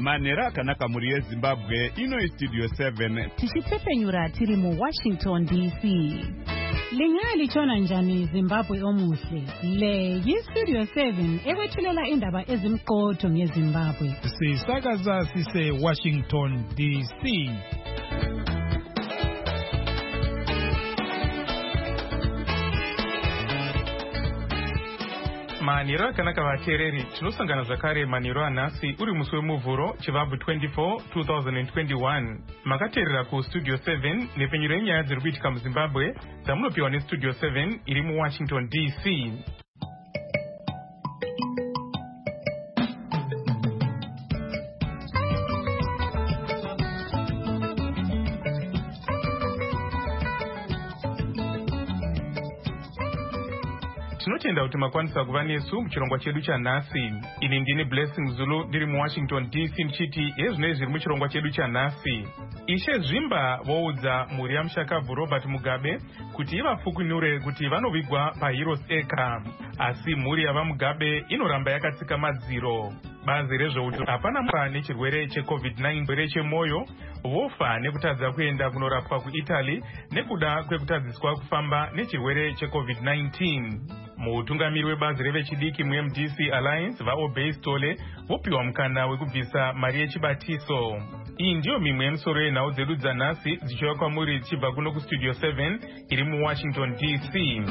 Manera Kanaka Murie Zimbabwe, ino Studio 7. Tichitsepenyura tiri mu Washington DC. Lingali chona njani Zimbabwe omuhle. Le yi Studio 7 ewethulela indaba ezimqotho ngeZimbabwe. Sisakaza sise Washington DC. Maniro kanaka vateereri tinosangana zvakare maniro anhasi uri musi wemuvhuro chivabvu 24 2021 makateerera kustudio 7 nepenyuro yenyaya dziri kuitika muzimbabwe dzamunopiwa nestudio 7 iri muwashington DC. Tinotenda kuti makwanisa kuva nesu muchirongwa chedu chanhasi. Ini ndini Blessing Zulu ndiri muWashington DC ndichiti ezvinoi zviri muchirongwa chedu chanhasi. Ishe Zvimba voudza mhuri yamushakabvu Robert Mugabe kuti ivafukunure kuti vanovigwa paHeroes Acre. Asi mhuri yavaMugabe inoramba yakatsika madziro. Bazi rezveutano hapana mura nechirwere cheCovid-19 chirwere chemwoyo vofa nekutadza kuenda kunorapwa kuItaly nekuda kwekutadziswa kufamba nechirwere cheCovid-19. Mutungamiri webazi revechidiki muMDC Alliance vaObey Stole vopiwa mukana wekubvisa mari yechibatiso. Iyi ndiyo mimwe yemusoro yenhau dzedu dzanhasi dzichiuya kwamuri dzichibva kuno kustudio 7 iri muWashington DC.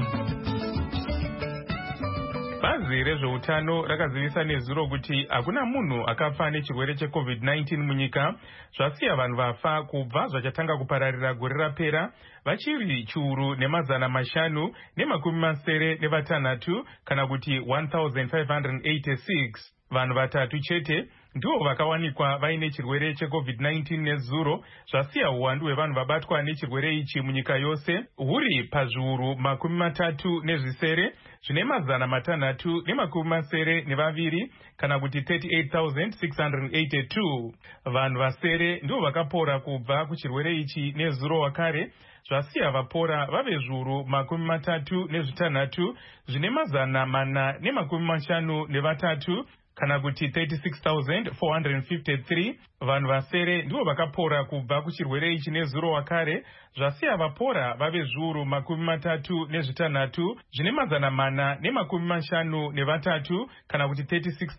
Bazi rezveutano rakazivisa nezuro kuti hakuna munhu akafa nechirwere cheCovid-19 munyika, zvasiya vanhu vafa kubva zvachatanga kupararira gore rapera vachiri chiuru nemazana mashanu nemakumi masere nevatanhatu kana kuti 1586. Vanhu vatatu chete ndivo vakawanikwa vaine chirwere cheCovid-19 nezuro, zvasiya uwandu hwevanhu vabatwa nechirwere ichi munyika yose huri pazviuru makumi matatu nezvisere zvine mazana matanhatu nemakumi masere nevaviri kana kuti 38,682. Vanhu vasere ndivo vakapora kubva kuchirwere ichi nezuro wakare, zvasiya vapora vave zviuru makumi matatu nezvitanhatu zvine mazana mana nemakumi mashanu nevatatu kana kuti 36,453. Vanhu vasere ndivo vakapora kubva kuchirwere ichi nezuro wakare, zvasiya vapora vave zviuru makumi matatu nezvitanhatu zvine mazana mana nemakumi mashanu nevatatu kana kuti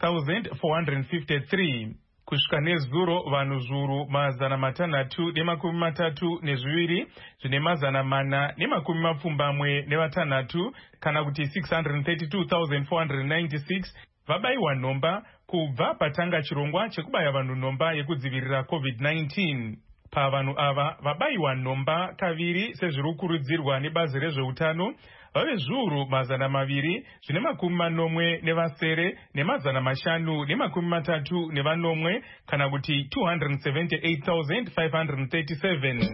36,453. Kusvika nezuro vanhu zviuru mazana matanhatu nemakumi matatu nezviviri zvine mazana mana nemakumi mapfumbamwe nevatanhatu kana kuti 632,496 vabayiwa nhomba kubva patanga chirongwa chekubaya vanhu nhomba yekudzivirira COVID-19. Pavanhu ava vabayiwa nhomba kaviri sezviri kukurudzirwa nebazi rezveutano vave zviuru mazana maviri zvine makumi manomwe nevasere nemazana mashanu nemakumi matatu nevanomwe kana kuti 278,537.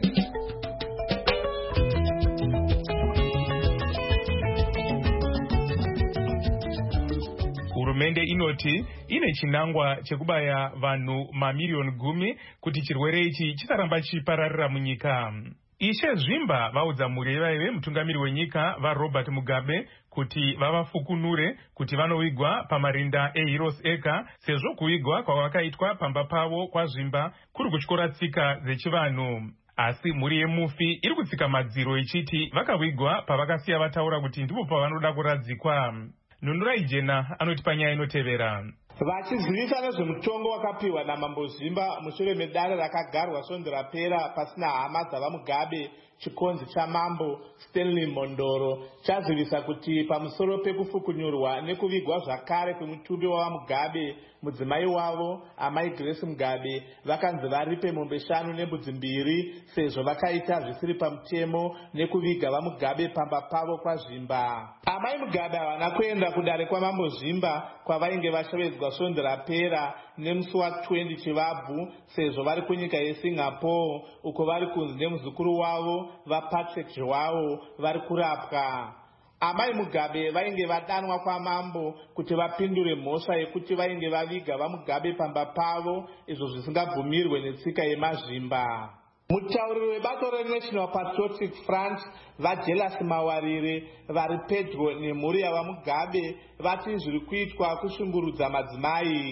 Hurumende inoti ine chinangwa chekubaya vanhu mamiriyoni 10 kuti chirwere ichi chisaramba chipararira munyika. Ishe Zvimba vaudza mhuri yevaive mutungamiri wenyika vaRobert Mugabe kuti vavafukunure kuti vanovigwa pamarinda eHeroes Acre sezvo kuvigwa kwavakaitwa pamba pavo kwaZvimba kuri kutyora tsika dzechivanhu. Asi mhuri yemufi iri kutsika madziro ichiti vakavigwa pavakasiya vataura kuti ndipo pavanoda kuradzikwa. Nhunurai Jena anoti panyaya inotevera. Vachizivisa nezvemutongo wakapiwa naMambo Zvimba mushure medare rakagarwa svondo rapera pasina hama dzavaMugabe, chikonzi chamambo Stanley Mondoro chazivisa kuti pamusoro pekufukunyurwa nekuvigwa zvakare kwemutumbi wavaMugabe, mudzimai wavo amai Grace Mugabe vakanzi varipe mombe 5 nembudzi 2 sezvo vakaita zvisiri pamutemo nekuviga vaMugabe pamba pavo kwaZvimba. Amai Mugabe havana kuenda kudare kwaMambo Zvimba kwavainge vashovedzwa svondo rapera nemusi wa20 chivabvu sezvo vari kunyika yeSingapore uko vari kunzi nemuzukuru wavo vaPatrick Joao vari kurapwa. Amai Mugabe vainge vadanwa kwamambo kuti vapindure mhosva yekuti vainge vaviga vaMugabe pamba pavo, izvo zvisingabvumirwe netsika yemaZvimba. Mutauriri webato reNational Patriotic Front vaJelas Mawarire vari pedyo nemhuri yavaMugabe vati zviri kuitwa kushungurudza madzimai.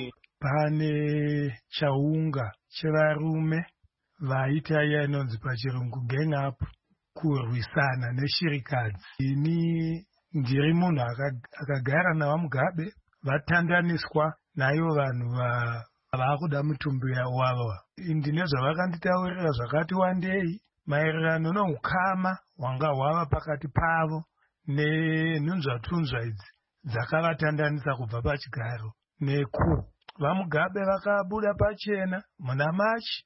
pane chaunga chevarume vaita iya inonzi pachirungu gang up kurwisana neshirikadzi. Ini ndiri munhu akagara navaMugabe, vatandaniswa naivo vanhu vakuda mutumbi wavo. Ndine zvavakanditaurira zvakati wandei maererano noukama hwanga hwava pakati pavo nenhunzvatunzva idzi dzakavatandanisa kubva pachigaro neku. VaMugabe vakabuda pachena muna March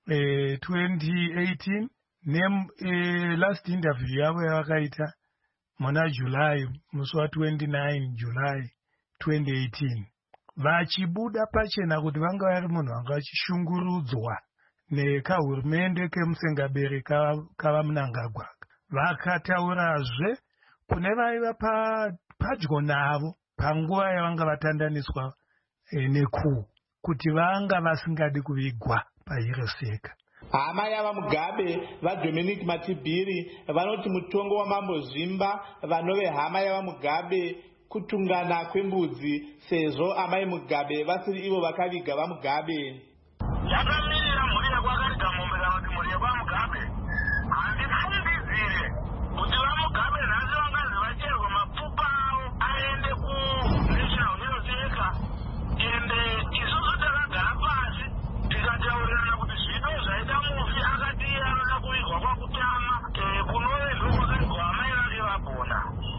2018 last interview yavo yavakaita muna July, musi wa29 July 2018, vachibuda pachena kuti vanga vari munhu vanga vachishungurudzwa nekahurumende kemusengabere kava Mnangagwa. Vakataurazve kune vaiva padyo navo panguva yavanga vatandaniswa neku kuti vanga vasingadi kuvigwa paHirosheka. Hama yavaMugabe vaDominic Matibiri vanoti mutongo wamambo Zvimba vanove hama yavaMugabe kutungana kwembudzi sezvo amai Mugabe vasiri ivo vakaviga vaMugabe. Yakamirira mhuri yakwakariga mombe kana kuti mhuri yakwaMugabe handifundidzire kuti vaMugabe nhasi vangazi vacherwa mapfupa avo aende kuNational Hirosheka. Ende isusu takagara pasi tikataurirana kuti zvino zvaita mufi akati iye anoda kuvigwa kwakutama kunove ndokwakaigwa amai vake vagona.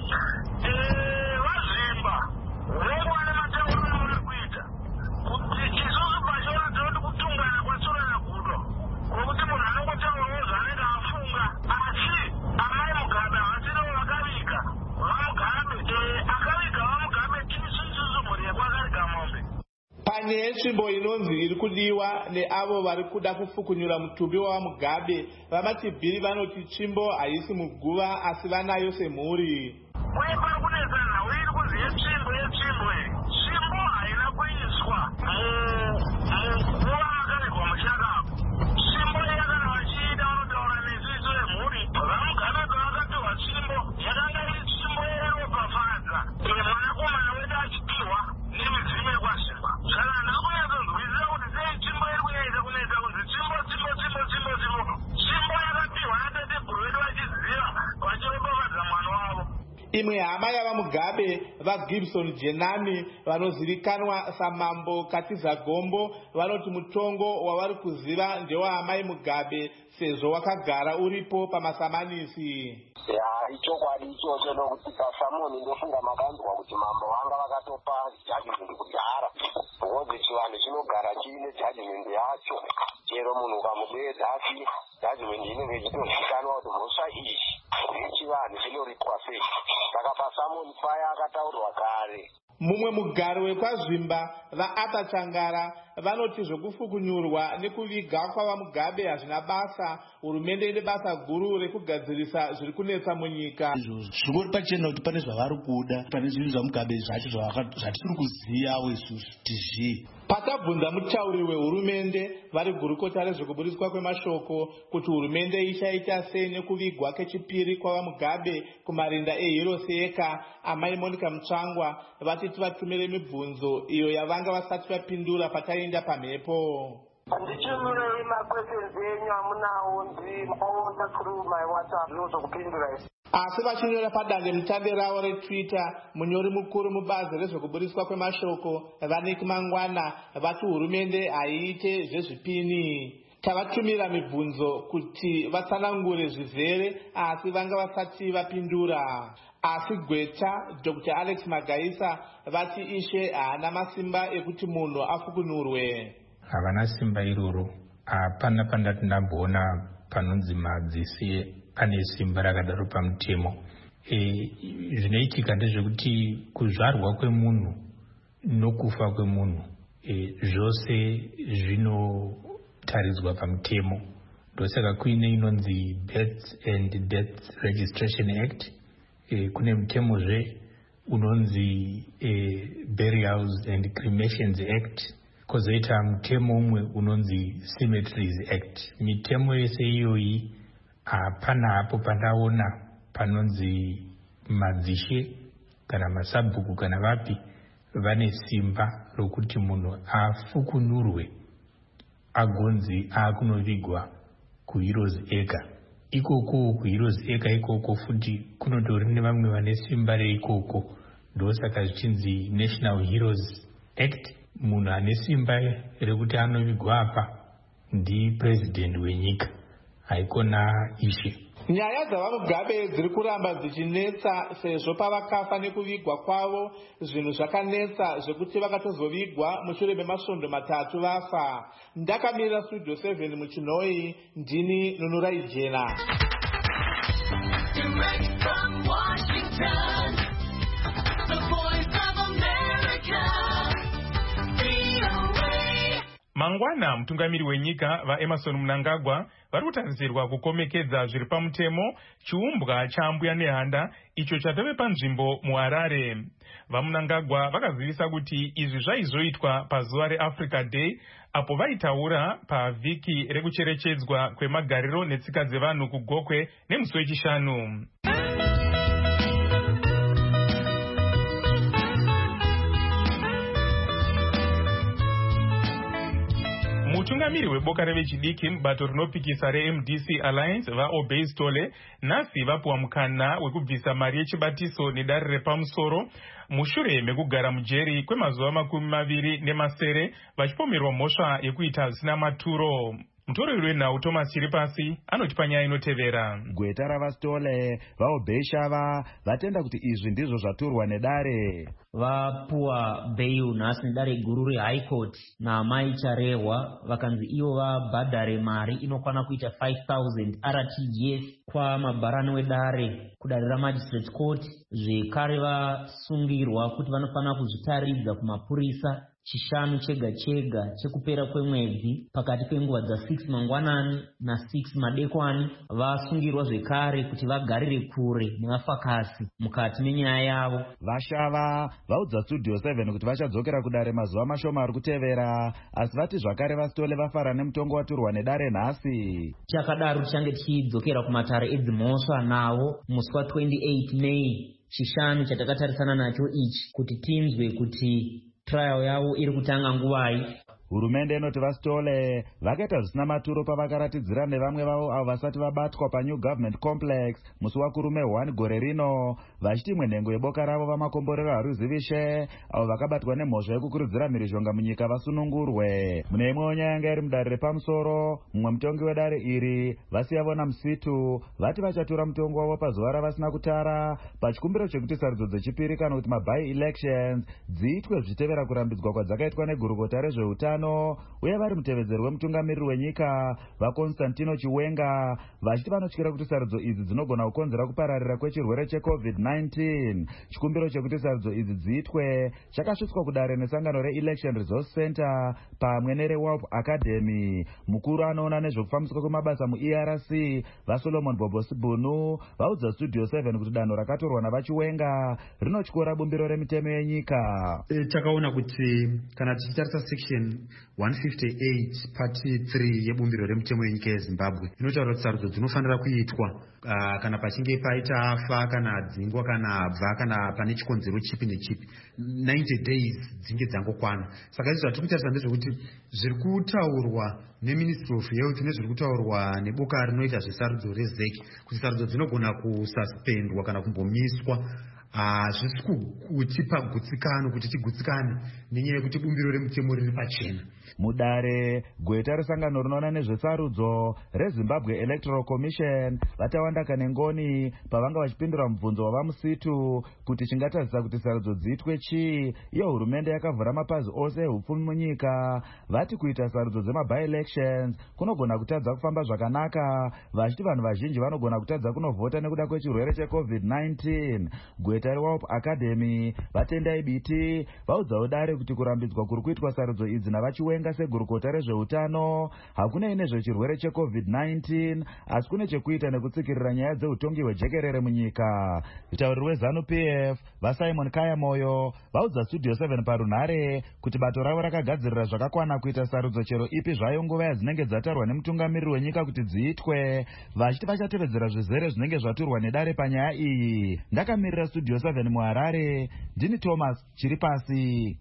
VaZvimba hungwane matauro anoda kuita kuti isusu pachona tinoti kutungana kwatsorana kudo kwokuti munhu anongotaurawo zvaanenge afunga, asi amai Mugabe havasirowo vakaviga vaMugabe. Akaviga vaMugabe tisusu mhuri yakwakariga mombe. Pane yetsvimbo inonzi iri kudiwa neavo vari kuda kufukunyura mutumbi wavaMugabe, vaMatibiri vanoti tsvimbo haisi muguva asi vanayo semhuri. Uye pari kunetsa nhau iri kunzi yetsvimbo iyi. Tsvimbo haina kuiswa muguva makavigwa muchakapo. Tsvimbo iya kana vachiida vanotaura neziso remhuri. VaMugabe pavakapiwa tsvimbo yakanga iri tsvimbo yeropafadza mwanakomana wedu achipiwa nemidzimu yekwaZvimba. Saka ndakunyatsonzwisisa kuti sei tsvimbo iri kunyaita kunetsa kunzi tsvimbo. Tsvimbo yakapiwa natateguru vedu vachiziva vachiropafadza mwana wavo. Imwe hama yavaMugabe vaGibson Jenami vanozivikanwa samambo Katiza Gombo vanoti mutongo wavari kuziva ndewaamai Mugabe sezvo wakagara uripo pamasamanisi. Ichokwadi ichocho nokuti paShamoni ndofunga makanzwa kuti mambo vanga vakatopa judgment kudhara, ngozi chivanhu chinogara chiine judgment yacho. Chero munhu ukamudedza asi judgment inenge ichitozivikanwa kuti mhosva iyi yechivanhu chinoritwa sei. Saka paShamoni paya akataurwa kare. Mumwe mugari wekwaZvimba vaAta Changara vanoti zvokufukunyurwa nekuviga kwavaMugabe hazvina basa. Hurumende ine basa guru rekugadzirisa zviri kunetsa munyika. Zvingori pachena kuti pane zvavari kuda, pane zvinhu zvaMugabe zvacho zvatisiri kuziyawo isusu tizvii. Pakabvunza mutauri wehurumende vari gurukota rezvekuburiswa kwemashoko kuti hurumende ichaita sei nekuvigwa kechipiri kwavaMugabe kumarinda eHirosheka, amai Monica Mutsvangwa vati tivatumire mibvunzo iyo yavanga vasati vapindura pataenda pamhepo. Ndichimurei makweshenzi enyu amunawo ndimaona through my WhatsApp ndinozokupindura isi. Asi vachinyora padande mutande ravo reTwitter, munyori mukuru mubazi rezvekuburiswa kwemashoko Vanik Mangwana vati hurumende haiite zvezvipini. Tavatumira mibvunzo kuti vatsanangure zvizere asi vanga vasati vapindura. Asi Gweta Dr. Alex Magaisa vati ishe haana masimba ekuti munhu afukunurwe. Havana simba iroro. Hapana pandati ndamboona panonzi madzisi pane simba rakadaro pamutemo. Zvinoitika ndezvekuti kuzvarwa kwemunhu nokufa kwemunhu zvose zvinotaridzwa pamutemo. Ndosaka kuine inonzi Birth and Death Registration Act. Kune mutemozve unonzi Burials and Cremations Act. Kozoita mutemo umwe unonzi Cemeteries Act. Mitemo yese iyoyi hapana hapo pandaona panonzi madzishe kana masabhuku kana vapi vane simba rokuti munhu afukunurwe agonzi akunovigwa kuheroes acre. Ikoko kuheroes acre ikoko futi kunotori nevamwe vane simba reikoko, ndosaka zvichinzi National Heroes Act. Munhu ane simba rekuti anovigwa apa ndipresident wenyika, haikona ishe. Nyaya dzavamugabe dziri kuramba dzichinetsa sezvo pavakafa nekuvigwa kwavo zvinhu zvakanetsa zvekuti vakatozovigwa mushure memasvondo 3 vafa. Ndakamirira Studio 7 muChinoi, ndini Nunurai Jena. Direct from Washington, the voice of America, VOA. Mangwana mutungamiri wenyika vaEmerson Mnangagwa vari kutarisirwa kukomekedza zviri pamutemo chiumbwa chambuya nehanda icho chatove panzvimbo muHarare. VaMnangagwa vakazivisa kuti izvi zvaizoitwa pazuva reAfrica Day apo vaitaura pavhiki rekucherechedzwa kwemagariro netsika dzevanhu kuGokwe nemusi wechishanu. Mutungamiri weboka revechidiki mubato rinopikisa reMDC Alliance vaObey Stole nhasi vapuwa mukana wekubvisa mari yechibatiso nedare repamusoro mushure mekugara mujeri kwemazuva 20 vachipomerwa mhosva yekuita zvisina maturo. Mutoreri wenhau Thomas Chiripasi anotipa nyaya inotevera. Gweta ravastole vaObey Shava vatenda kuti izvi ndizvo zvaturwa nedare. Vapuwa bail nhasi nedare guru reHigh Court naamai Charehwa vakanzi ivo vabhadhare mari inokwana kuita 5,000 RTGS kwa mabharani wedare kudare raMagistrate Court. Zvekare vasungirwa kuti vanofana kuzvitaridza kumapurisa chishanu chega chega chekupera kwemwedzi pakati penguva dza6 mangwanani na6 madekwani. Vasungirwa zvekare kuti vagarire kure nevafakasi mukati menyaya yavo. Vashava vaudza Studio 7 kuti vachadzokera kudare mazuva mashoma ari kutevera, asi vati zvakare vastole vafara nemutongo waturwa nedare nhasi. Chakadaro tichange tichidzokera kumatare edzimhosva nawo musi wa28 Mei chishanu chatakatarisana nacho ichi kuti tinzwe kuti trial yavo iri kutanga nguvai. Hurumende inoti vastole vakaita zvisina maturo pavakaratidzira nevamwe vavo avo vasati vabatwa paNew Government Complex musi wakurume 1 gore rino, vachiti imwe nhengo yeboka ravo vamakomborero haruzivishe avo vakabatwa nemhosva yekukurudzira mhirizhonga munyika vasunungurwe. Mune imwewo nyaya yanga iri mudare repamusoro, mumwe mutongi wedare iri Vasiyavona Msitu vati vachatora mutongo wavo pazuva ravasina kutara pachikumbiro chekuti sarudzo dzechipiri kana kuti mabai elections dziitwe zvichitevera kurambidzwa kwadzakaitwa negurukota rezveutano uye vari mutevedzeri wemutungamiriri wenyika vaConstantino Chiwenga vachiti vanotyira kuti sarudzo idzi dzinogona kukonzera kupararira kwechirwere cheCovid-19. Chikumbiro chekuti sarudzo idzi dziitwe chakasvitswa kudare nesangano reElection Resource Center pamwe nereWealth Academy. Mukuru anoona nezvekufambiswa kwemabasa muERC vaSolomon Bobosibunu vaudza Studio 7 kuti danho rakatorwa navaChiwenga rinotyora bumbiro remitemo yenyika. Takaona kuti kana tichitarisa section 158 part 3 yebumbiro remitemo yenyika yeZimbabwe inotaura kuti sarudzo dzinofanira kuitwa kana pachinge paita afa kana dzingwa kana bva kana pane chikonzero chipi nechipi 90 days dzinge dzangokwana. Saka izvi zvatiri kutarisa ndezvekuti zviri kutaurwa neMinistry of Health nezviri kutaurwa neboka rinoita zvesarudzo reZEC kuti sarudzo dzinogona kususpendwa kana kumbomiswa. Zvisi kutipa gutsikano kuti tigutsikane nenyaya yekuti bumbiro remitemo riri pachena. Mudare gweta resangano rinoona nezvesarudzo reZimbabwe Electoral Commission vatawanda kanengoni pavanga vachipindura mubvunzo wavaMusitu kuti chingatadzisa kuti sarudzo dziitwe chii. Iyo hurumende yakavhura mapazi ose ehupfumi munyika vati kuita sarudzo dzemaby elections kunogona kutadza kufamba zvakanaka vachiti vanhu vazhinji vanogona kutadza kunovhota nekuda kwechirwere cheCovid-19. Gweta reWealth Academy vatendai biti vaudzawo dare kuti kurambidzwa kuri kuitwa sarudzo idzi navaChiwenga segurukota rezveutano hakunei nezvechirwere cheCovid-19 asi kune chekuita nekutsikirira nyaya dzeutongi hwejekerere munyika. Mutauriri weZanu PF vaSimon Kayamoyo vaudza Studio 7 parunhare kuti bato ravo rakagadzirira zvakakwana kuita sarudzo chero ipi zvayo nguva yadzinenge dzatarwa nemutungamiriri wenyika kuti dziitwe vachiti vachatevedzera zvizere zvinenge zvaturwa nedare panyaya iyi. Ndakamirira Studio Studio 7 muHarare, ndini Thomas Chiripasi.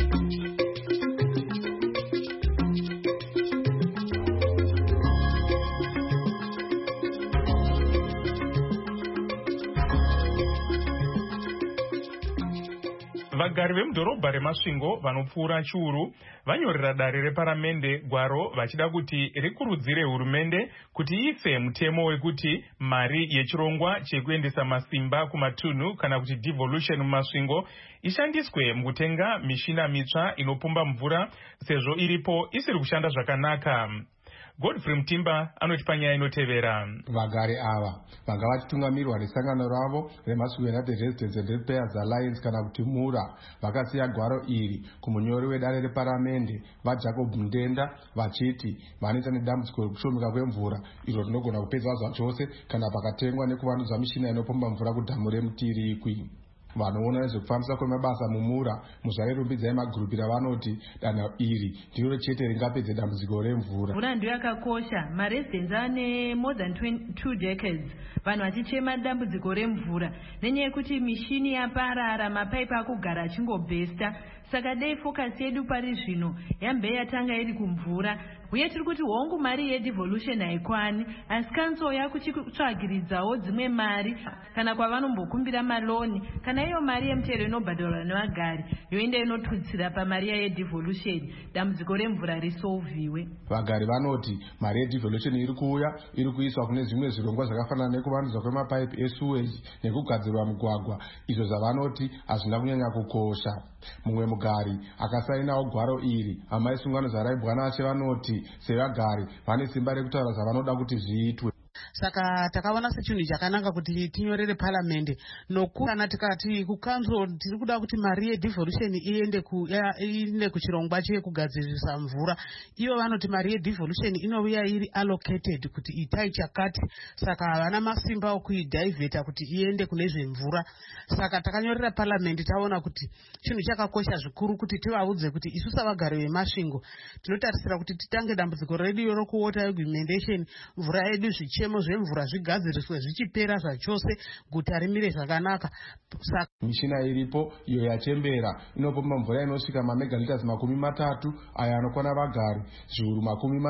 Vagari vemudhorobha reMasvingo vanopfuura chiuru vanyorera dare reparamende gwaro vachida kuti rikurudzire hurumende kuti iise mutemo wekuti mari yechirongwa chekuendesa masimba kumatunhu kana kuti devolution muMasvingo ishandiswe mukutenga mishina mitsva inopomba mvura sezvo iripo isiri kushanda zvakanaka. Godfrey Mutimba anoti panyaya inotevera. Vagari ava vanga vachitungamirirwa nesangano ravo reMasvingo United Residents and Ratepayers Alliance kana kuti MURA vakasiya gwaro iri kumunyori wedare reparamende vaJacob Mundenda vachiti vanoita nedambudziko rekushomeka kwemvura iro rinogona kupedzwa zvachose kana pakatengwa nekuvandudza mishina inopomba mvura kudhamu reMutirikwi. Vanoona nezvekufambisa kwemabasa muMURA muzvarerumbidzai magurupira vanoti danho iri ndiro chete ringapedze dambudziko remvura. Mvura ndiyo yakakosha. Maresidents ane more than 2 decades vanhu vachichema dambudziko remvura nenyaya yekuti mishini yaparara, mapaipi akugara achingobhesta. Saka dei focus yedu pari zvino yambe yatanga iri kumvura. Uye tiri kuti hongu mari yedevolution haikwani, asi kanso yakuchitsvagiridzawo dzimwe mari kana kwavanombokumbira maloni kana iyo mari yemutero inobhadharwa nevagari yoenda inotutsira pamari yedevolution dambudziko remvura risolviwe. Vagari vanoti mari yedevolution iri kuuya iri kuiswa kune zvimwe zvirongwa zvakafanana nekuvandudzwa kwemapaipi esewage nekugadzirwa mugwagwa izvo zvavanoti hazvina kunyanya kukosha. Mumwe mugari akasainawo gwaro iri amai sungano zaraibwa nashe vanoti sevagari vane simba rekutaura zvavanoda kuti zviitwe. Saka takaona sechinhu chakanaka kuti tinyorere paramende nokana tikati kukanzo tiri kuda kuti mari yedevolution iende kuchirongwa chekugadzirisa mvura. Iyo vanoti mari yedevolution inouya iri allocated kuti itai chakati, saka havana masimba okuidhaivheta kuti iende kune zvemvura. Saka takanyorera paramende taona kuti chinhu chakakosha zvikuru kuti tivaudze kuti isu savagari veMasvingo tinotarisira kuti titange dambudziko redu rokuwater augmentation, mvura yedu zvichemo zvemvura zvigadziriswe zvichipera zvachose guta rimire zvakanaka. Mishina iripo iyo yachembera inopomba mvura inosvika mamegaliters 30 aya anokwana vagari zviuru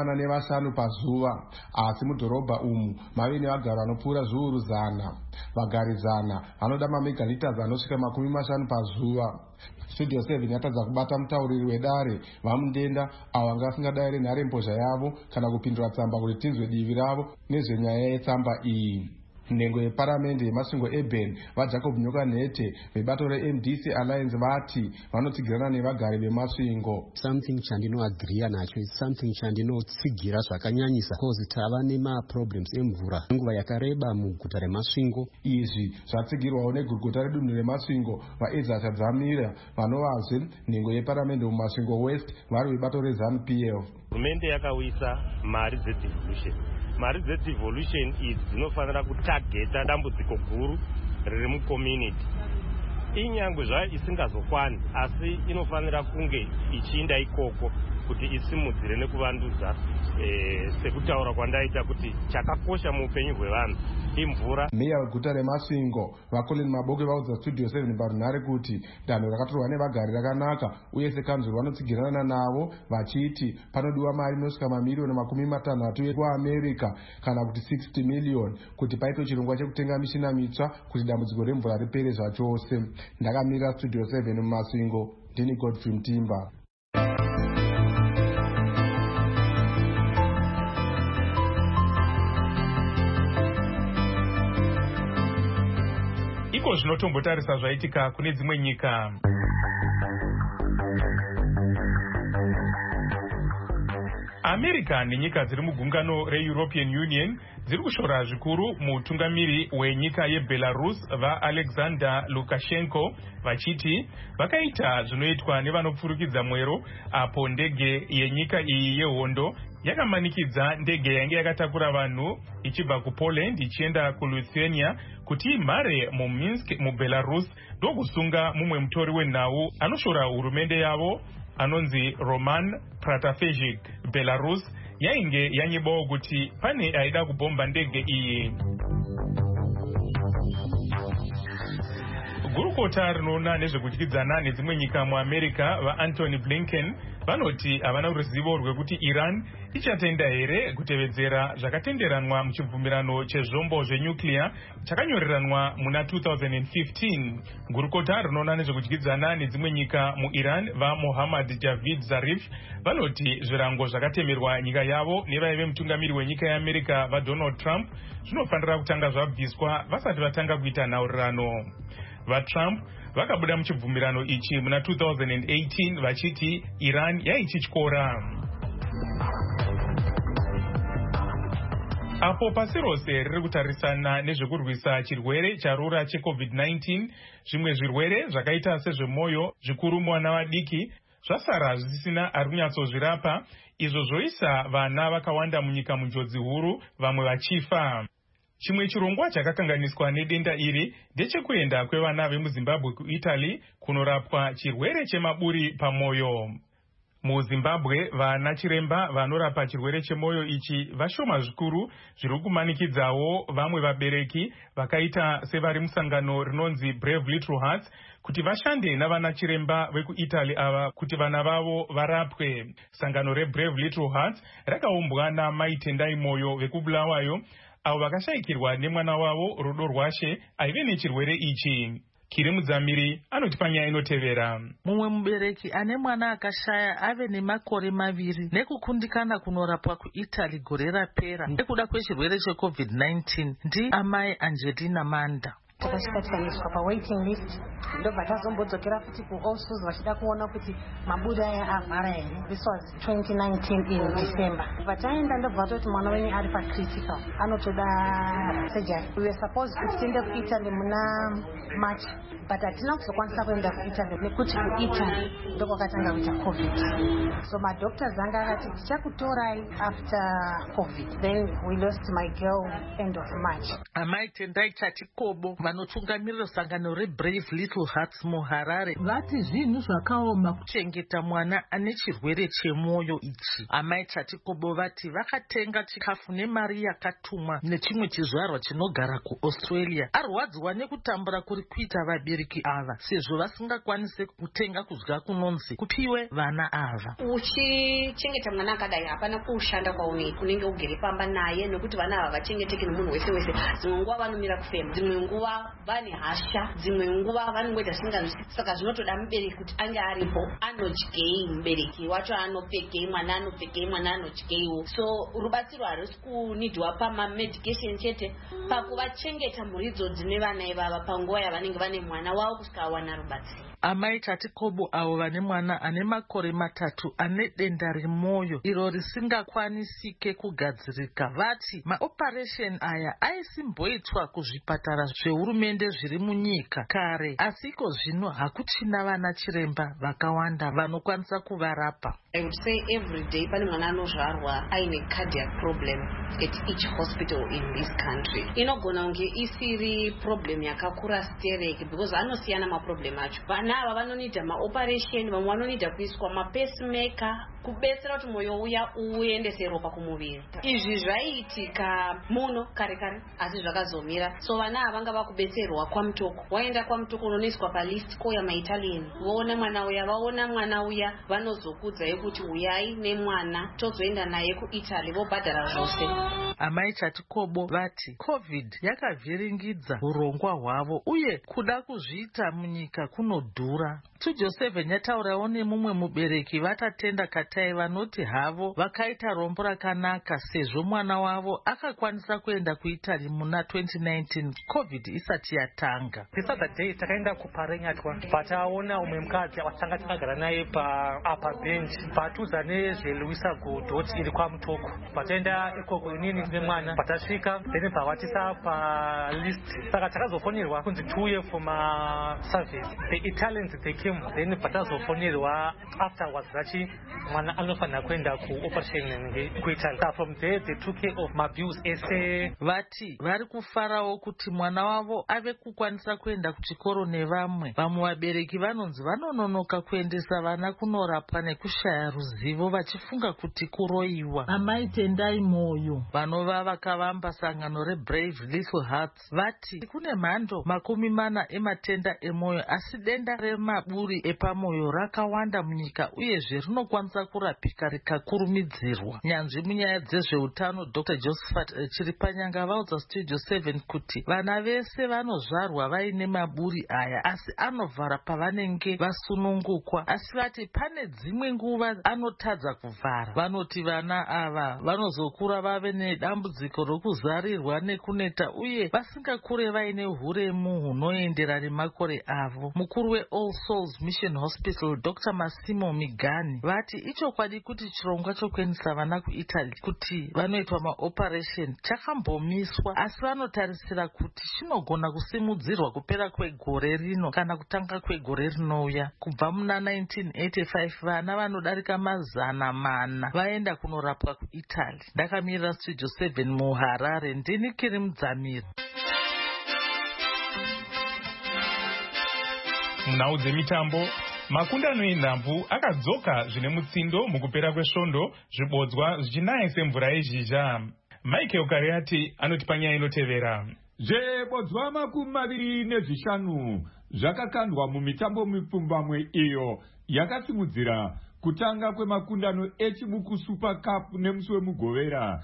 45 pazuva, asi mudhorobha umu mave nevagari vanopfuura zviuru 100. Vagari 100 vanoda mamegaliters anosvika 50 pazuva. Studio 7 yatadza kubata mutauriri wedare vaMundenda avo vanga vasingadai renharembozha yavo kana kupindura tsamba kuti tinzwe divi ravo nezvenyaya yetsamba iyi. Nhengo yeparamende yeMasvingo Urban vaJacob Nyoka Nhete vebato reMDC Alliance vati vanotsigirana nevagari veMasvingo. Something chandinoagreea nacho is something chandinotsigira zvakanyanyisa cause tava nemaproblems emvura nguva yakareba muguta reMasvingo. Izvi zvatsigirwawo negurukota redunhu reMasvingo vaEzra Chadzamira vanovazve nhengo yeparamende muMasvingo West vari vebato reZANU-PF. Hurumende yakauyisa mari dzedevolution. Mari dzedevolution idzi dzinofanira kutageta dambudziko guru riri mucommunity. Inyangwe zvayo isingazokwani asi inofanira kunge ichiinda ikoko kuti isimudzire nekuvandudza sekutaura kwandaita kuti chakakosha muupenyu hwevanhu imvura. Meya weguta reMasvingo vaColin Maboke vaudza Studio 7 parunhare kuti danho rakatorwa nevagari rakanaka uye sekanzuro vanotsigirana navo vachiti panodiwa mari inosvika mamiliyoni 60 ekuAmerica kana kuti 60 million kuti paitwe chirongwa chekutenga mishina mitsva kuti dambudziko remvura ripere zvachose. Ndakamirira Studio 7 muMasvingo, ndini Godfrey Mutimba. Iko zvinotombotarisa zvaitika kune dzimwe nyika. America nenyika dziri mugungano reEuropean Union dziri kushora zvikuru mutungamiri wenyika yeBelarus vaAlexander Lukashenko vachiti vakaita zvinoitwa nevanopfurukidza mwero apo ndege yenyika iyi yehondo yakamanikidza ndege yange yakatakura vanhu ichibva kuPoland ichienda kuLithuania kuti imhare muMinsk muBelarus ndokusunga mumwe mutori wenhau anoshora hurumende yavo anonzi Roman Pratafezhik. Belarus yainge yanyebawo kuti pane aida kubhomba ndege iyi. gurukota rinoona nezvekudyidzana nedzimwe nyika muamerica vaAntony Blinken vanoti havana ruzivo rwekuti Iran ichatenda here kutevedzera zvakatenderanwa muchibvumirano chezvombo zvenyuclear chakanyoreranwa muna 2015. Gurukota rinoona nezvekudyidzana nedzimwe nyika muIran vaMohammad Javad Zarif vanoti zvirango zvakatemerwa nyika yavo nevaive mutungamiri wenyika yeAmerica vaDonald Trump zvinofanira kutanga zvabviswa vasati vatanga kuita nhaurirano. VaTrump vakabuda muchibvumirano ichi muna 2018 vachiti Iran yaichityora. Apo pasi rose riri kutarisana nezvekurwisa chirwere charura cheCovid-19, zvimwe zvirwere zvakaita sezvemwoyo zvikuru muvana vadiki zvasara zvisina ari kunyatsozvirapa, izvo zvoisa vana vakawanda munyika munjodzi huru, vamwe vachifa. Chimwe chirongwa chakakanganiswa nedenda iri ndechekuenda kwevana vemuZimbabwe kuItaly kunorapwa chirwere chemaburi pamwoyo. MuZimbabwe vana chiremba vanorapa chirwere chemwoyo ichi vashoma zvikuru, zviri kumanikidzawo vamwe vabereki vakaita sevari musangano rinonzi Brave Little Hearts kuti vashande navana chiremba vekuItaly ava kuti vana vavo varapwe. Sangano reBrave Little Hearts rakaumbwa naMai Tendai Moyo vekubulawayo avo vakashayikirwa nemwana wavo Rudo Rwashe aive nechirwere ichi. Kiri Mudzamiri anoti panyaya inotevera. Mumwe mubereki ane mwana akashaya ave nemakore 2 nekukundikana kunorapwa kuItaly gore rapera nekuda kwechirwere cheCovid-19 ndiamai Angelina Manda. Takashikaniswa pawaiting list ndobva tazombodzokera futi kuOSUS vachida kuona kuti maburi aya avhara here. This was 2019 in December. Pataenda ndobva toti mwana wenyu ari pacritical anotoda surgery. We were supposed kuti tiende kuItaly muna March, but hatina kuzokwanisa kuenda kuItaly nekuti kuItaly ndokwakatanga kuita COVID. So madoctors anga akati tichakutorai after COVID. Then we lost my girl end of March. Amai Tendai Chatikobo vanotungamirira sangano reBrave Little Hearts muHarare vati zvinhu zvakaoma kuchengeta mwana ane chirwere chemwoyo ichi. Amai Chatikobo vati vakatenga chikafu nemari yakatumwa nechimwe chizvarwa chinogara kuAustralia arwadziwa nekutambura kuri kuita vabereki ava sezvo vasingakwanisi kutenga kudya kunonzi kupiwe vana ava. Uchichengeta mwana akadai hapana kushanda kwaunoita, unenge ugere pamba naye nekuti vana ava vachengeteke nemunhu wese wese. Dzimwe nguva vanomira kufema, dzimwe nguva vane hasha, dzimwe nguva vanongoita singanzwisisi. Saka zvinotoda mubereki kuti ange aripo, anodyei mubereki wacho, anopfekei mwana, anopfekei mwana, anodyeiwo. So rubatsiro harisi kunidhwa pamamedication chete, pakuvachengeta mhuri idzodzi nevana ivava panguva yavanenge vane mwana wavo kusvika wana rubatsiro. Amai Chatikobo avo vane mwana ane makore 3 ane denda remwoyo iro risingakwanisike kugadzirika vati maoperation aya aisimboitwa kuzvipatara zvehurumende zviri munyika kare, asiko zvino hakuchina vana chiremba vakawanda vanokwanisa kuvarapa. I would say every day pane mwana anozvarwa aine cardiac problem at each hospital in this country. Inogona kunge isiri problem yakakura stereki because anosiyana maproblem acho. Vana ava vanonida maoperation, vamwe vanonida kuiswa mapacemaker kubetsera kuti mwoyo uya uendese ropa kumuviri. Izvi zvaiitika muno kare kare asi zvakazomira. So vana ava vanga vakubetserwa kwamutoko. Waenda kwamutoko unoiswa palist koya maItalian. Voona mwana uya, vaona mwana uya vanozokudza kuti uyai nemwana tozoenda naye kuItaly vobhadhara zvose. Amai Chatikobo vati COVID yakavhiringidza urongwa hwavo uye kuda kuzviita munyika kunodhura. Studio 7 yataurawo nemumwe mubereki vatatenda Katai vanoti havo vakaita rombo rakanaka sezvo mwana wavo akakwanisa kuenda kuItaly muna 2019 COVID isati yatanga. This other day takaenda kuParenyatwa pataona umwe mukadzi watanga takagara naye apa bench patuza nezveLuisa Godot iri kwamutoko. Pataenda ikoko inini nemwana patasvika then pawatisa palist saka takazofonirwa kunzi tuye for service. The Italians they came then patazofonirwa afterwards vachi mwana anofanira kuenda kuoperation kuItaly. From there they took care of my bills ese. Vati vari kufarawo kuti mwana wavo ave kukwanisa kuenda kuchikoro nevamwe. Vamwe vabereki vanonzi vanononoka kuendesa vana kunorapwa nekushaya ruzivo vachifunga kuti kuroiwa. Amai Tendai Moyo vanova vakavamba sangano rebrave little hearts vati kune mhando 40 ematenda emwoyo, asi denda remaburi epamwoyo rakawanda munyika uyezve rinokwanisa kurapika rikakurumidzirwa. Nyanzvi munyaya dzezveutano Dr. Josephat Chiripanyanga vaudza Studio 7 kuti vana vese vanozvarwa vaine maburi aya, asi anovhara pavanenge vasunungukwa, asi vati pane dzimwe nguva anotadza kuvhara. Vanoti vana ava vanozokura vave nedambudziko rokuzarirwa nekuneta uye vasingakure vaine huremu hunoendera nemakore avo. Mukuru weAll Souls Mission Hospital Dr. Massimo Migani vati ichokwadi kuti chirongwa chokuendesa vana kuItaly kuti vanoitwa maoperation chakambomiswa, asi vanotarisira kuti chinogona kusimudzirwa kupera kwegore rino kana kutanga kwegore rinouya. Kubva muna 1985 vana vanodarika 400 vaenda kunorapwa kuItaly. Ndakamirira Studio 7 muHarare, ndini Kiri Mudzamiri. Munhau dzemitambo, makundano enhabvu akadzoka zvine mutsindo mukupera kwesvondo, zvibodzwa zvichinaya semvura yezhizha. Michael Kariati anoti panyaya inotevera. Zvibodzwa 25 zvakakandwa mumitambo mipfumbamwe iyo yakasimudzira kutanga kwemakundano echibuku Super Cup nemusi wemugovera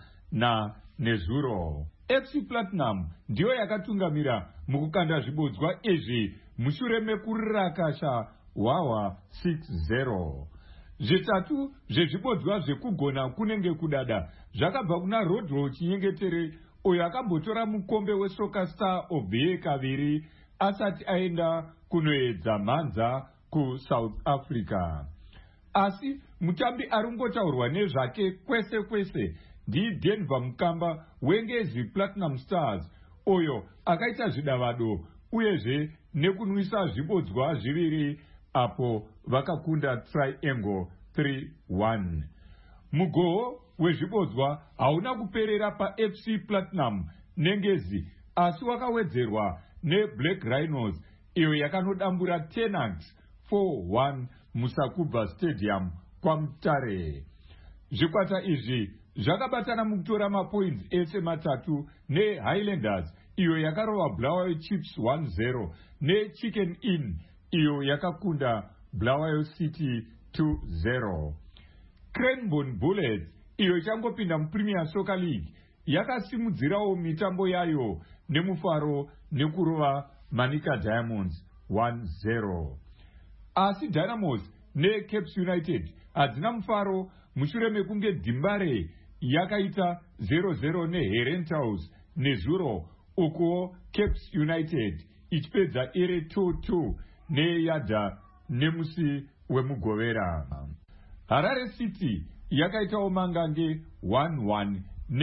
nezuro. FC Platinum ndiyo yakatungamira mukukanda zvibodzwa izvi mushure mekurakasha Wawa 6-0. Zvitatu zvezvibodzwa zvekugona kunenge kudada zvakabva kuna Rodro Chinyengetere uyo akambotora mukombe weSoccer Star of the Year kaviri asati aenda kunoedza mhanza kuSouth Africa. Asi mutambi aringotaurwa nezvake kwese kwese ndiDenver Mukamba weNgezi Platinum Stars uyo akaita zvidavado uyezve nekunwisa zvibodzwa zviviri apo vakakunda Triangle 3-1. Mugoho wezvibodzwa hauna kuperera paFC Platinum neNgezi asi wakawedzerwa neBlack Rhinos iyo yakanodambura Tenax 4-1 muSakubva Stadium kwaMutare. Zvikwata izvi zvakabatana mukutora mapoints ese matatu neHighlanders iyo yakarova Bulawayo Chiefs 1-0 neChicken Inn iyo yakakunda Bulawayo City 2-0. Cranbourne Bullets iyo ichangopinda muPremier Soccer League yakasimudzirawo mitambo yayo nemufaro nekurova Manica Diamonds 1-0. Asi Dynamos neCapes United hadzina mufaro mushure mekunge Dimbare yakaita 0-0 neHerentals nezuro uko Capes United ichipedza iri 2-2 neYadda nemusi wemugovera. Harare City yakaitawo mangange 1-1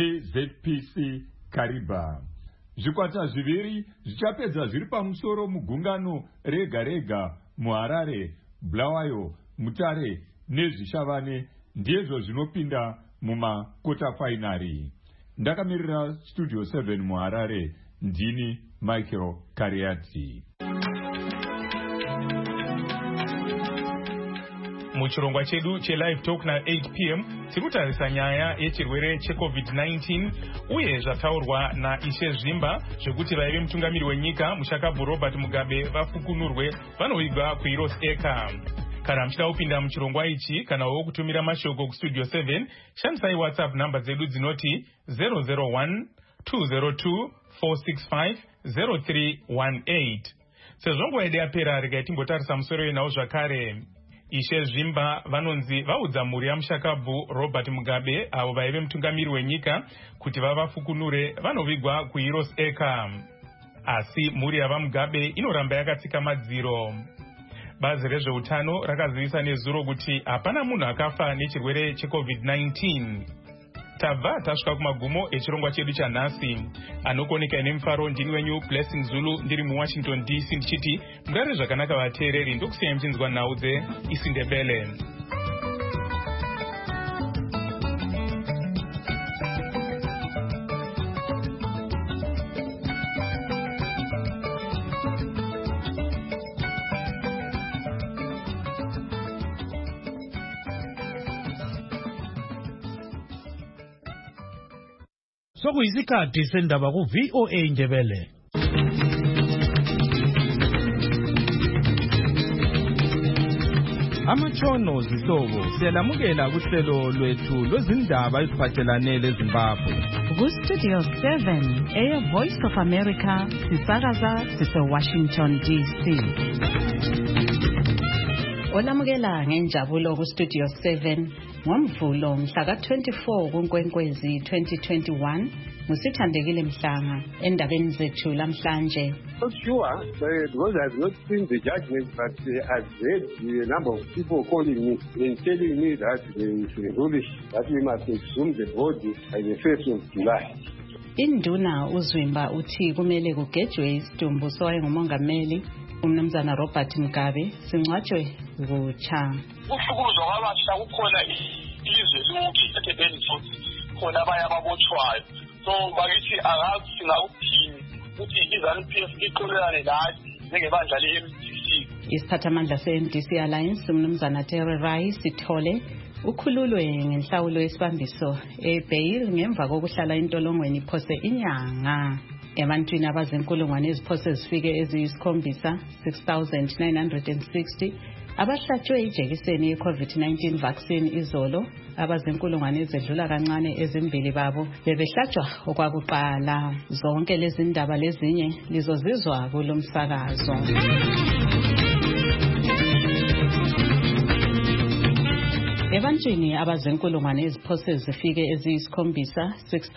neZPC Kariba. Zvikwata zviviri zvichapedza zviri pamusoro mugungano rega rega muHarare, Bulawayo, Mutare nezvishavane ndizvo zvinopinda mumakota finari. Ndakamirira Studio 7 muHarare, ndini Michael Kariati. Muchirongwa chedu chelive talk na8 p.m. tikutarisa nyaya yechirwere cheCovid-19 uye zvataurwa naIshe Zvimba zvekuti vaive mutungamiri wenyika Mushakabvu Robert Mugabe vafukunurwe vanovigwa kuHeroes Acre. Kana muchida kupinda muchirongwa ichi kana wo kutumira mashoko kuStudio 7 shandisai WhatsApp namba dzedu dzinoti 001 202 465 0318. Sezvo nguva yedu yapera regai timbotarisa musoro yenhau zvakare. Ishe Zvimba vanonzi vaudza mhuri yaMushakabvu Robert Mugabe avo vaive mutungamiri wenyika kuti vavafukunure vanovigwa kuHeroes Acre. Asi mhuri yavaMugabe inoramba yakatsika madziro. Bazi rezveutano rakazivisa nezuro kuti hapana munhu akafa nechirwere cheCovid-19. Tabva tasvika kumagumo echirongwa chedu chanhasi. Anokoneka nemufaro ndini wenyu Blessing Zulu ndiri muWashington DC ndichiti mugare zvakanaka vateereri, ndokusiyai muchinzwa nhau dzeIsindebele. sokuyisikhathi sendaba ku-VOA Indebele. Amatshono zihlobo siyalamukela kuhlelo lwethu lwezindaba eziphathelane leZimbabwe. Ku-Studio 7 eyeVoice of America sisakaza sise-Washington DC. Olamukela ngenjabulo ku-Studio 7 ngoMvulo mhla ka-24 kuNkwenkwezi 2021 ngusithandekile Mhlanga endabeni zethu lamhlanje. Sure, because I've not seen the judgment, but I've heard the number of people calling me and telling me that it's foolish, that we must exhume the body by the 1st of July. Induna uZwimba uthi kumele kugejwe isidumbu sowayengumongameli uMnumzana Robert Mugabe singcwatshwe kutsha. Ukuhlukumezwa kwabasha kukhona ilizwe lonke ebenefits khona abanye ababotshwayo. So bakithi akazi singakuthini ukuthi iZANU-PF iqolelane nathi njengebandla le-MDC. Isiphathamandla se-MDC Alliance uMnumzana Terry Rai Sithole ukhululwe ngenhlawulo yesibambiso ebail ngemva kokuhlala entolongweni iphose inyanga. Ebantwini abazinkulungwane eziphose zifike eziyisikhombisa 6,960 abahlatshwe ijekiseni ye-COVID-19 vaccine izolo, abazinkulungwane ezedlula kancane ezimbili babo bebehlatshwa okwakuqala. Zonke lezi ndaba lezinye lizozizwa kulo msakazo. Ebantwini abazinkulungwane eziphose zifike eziyisikhombisa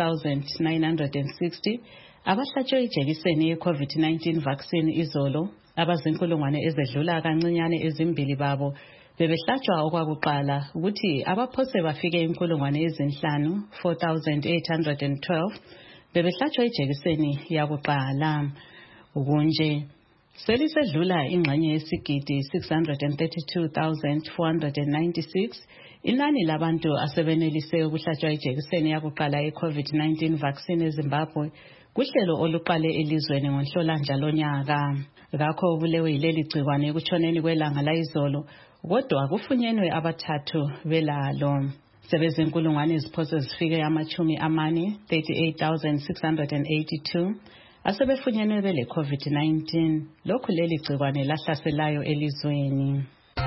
6,960 abahlatshwe ijekiseni ye-COVID-19 vaccine izolo, abazinkulungwane ezedlula kancinyane ezimbili babo bebehlatshwa okwakuqala ukuthi abaphose bafike inkulungwane ezinhlanu 4,812 bebehlatshwa ijekiseni yakuqala. Kunje selisedlula ingxenye yesigidi 632,496 inani labantu asebenelise ukuhlatshwa ijekiseni yakuqala ye-COVID-19 vaccine eZimbabwe kuhlelo oluqale elizweni ngoNhlolanja lonyaka. Ngakho ubulewe yileli gciwane ekutshoneni kwelanga layizolo, kodwa kufunyenwe abathathu belalo. Sebezinkulungwane eziphose zifike amachumi amane 38,682 asebefunyenwe bele COVID-19. Lokhu leli gciwane lahlaselayo elizweni.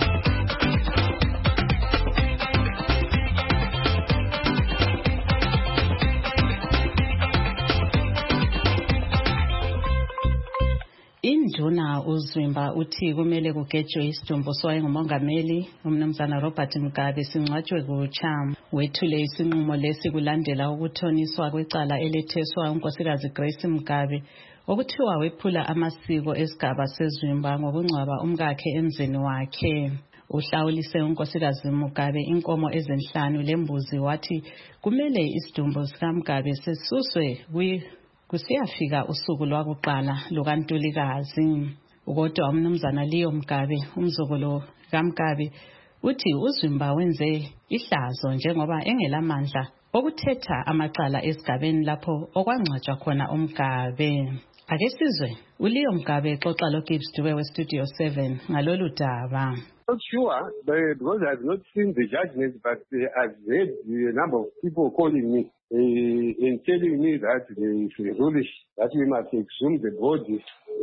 Induna uZwimba uthi kumele kugejwe isidumbu sowayengumongameli uMnumzana Robert Mugabe singcwatshwe kutsha. Wethule isinqumo lesi kulandela ukuthoniswa kwecala eletheswa unkosikazi Grace Mugabe okuthiwa wephula amasiko esigaba seZwimba ngokungcwaba umkakhe emzini wakhe. Uhlawulise unkosikazi Mugabe inkomo ezinhlanu lembuzi wathi kumele isidumbu sikaMugabe sesuswe kusiyafika usuku lwakuqala lukaNtulikazi. Kodwa uMnumzana Leo Mugabe umzukulu kaMugabe uthi uZwimba wenze ihlazo njengoba engelamandla okuthetha amacala esigabeni lapho okwangcwatshwa khona uMugabe. Ake sizwe uLeo Mugabe xoxa loGibbs Dube weStudio 7 ngalolu daba. Not sure, because I've not seen the judgment, but I've heard the number of people calling me and telling me that it's foolish, that we must exhume the body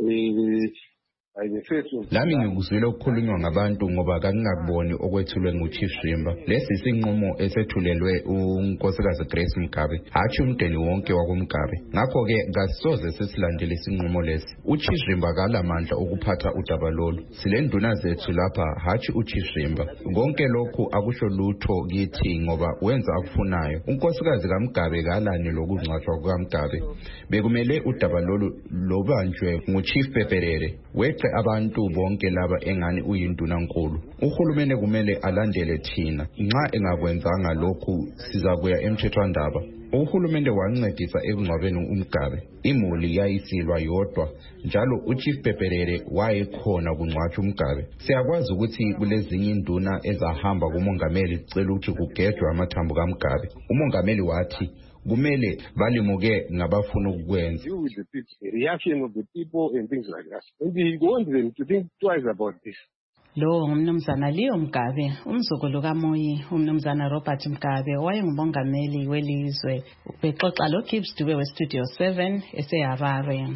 Lami ngikuzwile ukukhulunywa ngabantu ngoba kangingakuboni okwethulwe nguChief Zwimba. Lesi isinqumo esethulelwe unkosikazi Grace Mugabe, hathi umndeni wonke wakuMugabe. Ngakho-ke ngasisoze sesilandele isinqumo lesi. uChief Zwimba akalamandla okuphatha udaba lolu. Silenduna zethu lapha, hathi uChief Zwimba. Konke lokhu akusho lutho kithi ngoba wenza akufunayo. Unkosikazi kaMugabe kalani lokungcwatshwa kukaMugabe. Bekumele udaba lolu lobanjwe nguChief Peperere. Weqe abantu bonke laba engani uyinduna nkulu. Uhulumene kumele alandele thina. Nxa engakwenzanga lokhu sizakuya emthethwandaba. Uhulumende wancedisa ekungcwabeni uMugabe. Imuli yayisilwa yodwa njalo uChief Peperere wayekhona kungcwatshwa uMugabe. Siyakwazi ukuthi kulezinye induna ezahamba kumongameli cela ukuthi kugejwe amathambo kaMugabe. Umongameli wathi kumele balimuke ngabafuna ukukwenza. The reaction of the people and things like that. And he wants them to think twice about this. Lo ngumnumzana Leo Mgabe, umzukulu kaMoyi, umnumzana Robert Mgabe owayengumongameli welizwe. Bexoxa lo Gibbs Dube weStudio 7 eseHarare.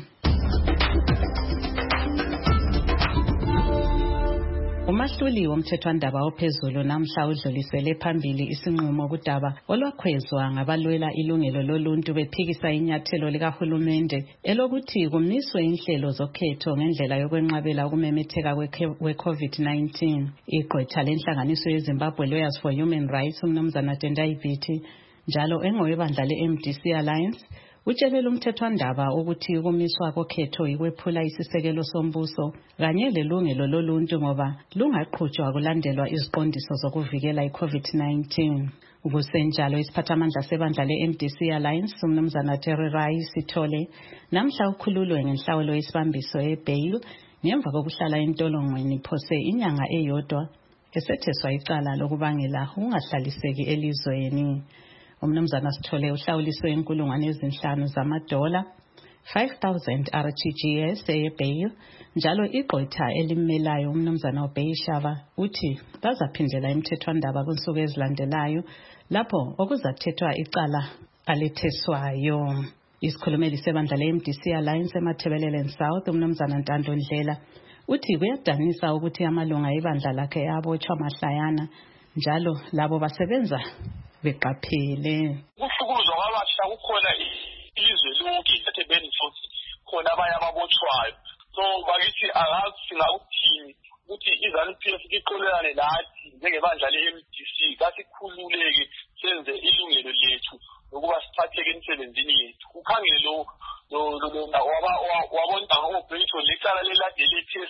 Umahluli womthethwandaba ophezulu namhla udlulisele phambili isinqumo kudaba olwakhwezwa ngabalwela ilungelo loluntu bephikisa inyathelo likahulumende elokuthi kumiswe inhlelo zokhetho ngendlela yokwenqabela ukumemetheka kwe-COVID-19. Igqwetha lenhlanganiso yeZimbabwe Lawyers for Human Rights umnumzana Tendai Biti njalo engowebandla le-MDC Alliance utshele umthethwandaba ukuthi ukumiswa kokhetho ikwephula isisekelo sombuso kanye lelungelo loluntu ngoba lungaqhutshwa kulandelwa iziqondiso zokuvikela i-COVID-19. Ukusenjalo isiphathamandla sebandla le-MDC Alliance umnumzana Terry Rai Sithole namhla ukhululwe ngenhlawulo yesibambiso e-bail ngemva kokuhlala entolongweni phose inyanga eyodwa esetheswa icala lokubangela ungahlaliseki elizweni. Umnumzana Sithole uhlawuliswe $5,000 $5,000 RTGS ebail njalo igqwetha elimelayo umnumzana uBeyishava uthi bazaphindela emthethwandaba kunsuku ezilandelayo lapho okuzathethwa icala aletheswayo. Isikhulumeli sebandla le-MDC Alliance eMathebelele South umnumzana Ntando Ndlela uthi kuyadanisa ukuthi amalunga ebandla lakhe abotshwa mahlayana njalo labo basebenza beqaphele. Ukuhlukuluzwa kwabasha kukhona ilizwe lonke ithathe benefit khona abanye ababotshwayo. So bakithi akazi singakuthini ukuthi iZANU-PF iqolelane nathi njengebandla le-MDC kasikhululeke senze ilungelo lethu lokuba siphatheke emsebenzini yethu. Ukhangele lo wabonta ngobheyiso lecala lelade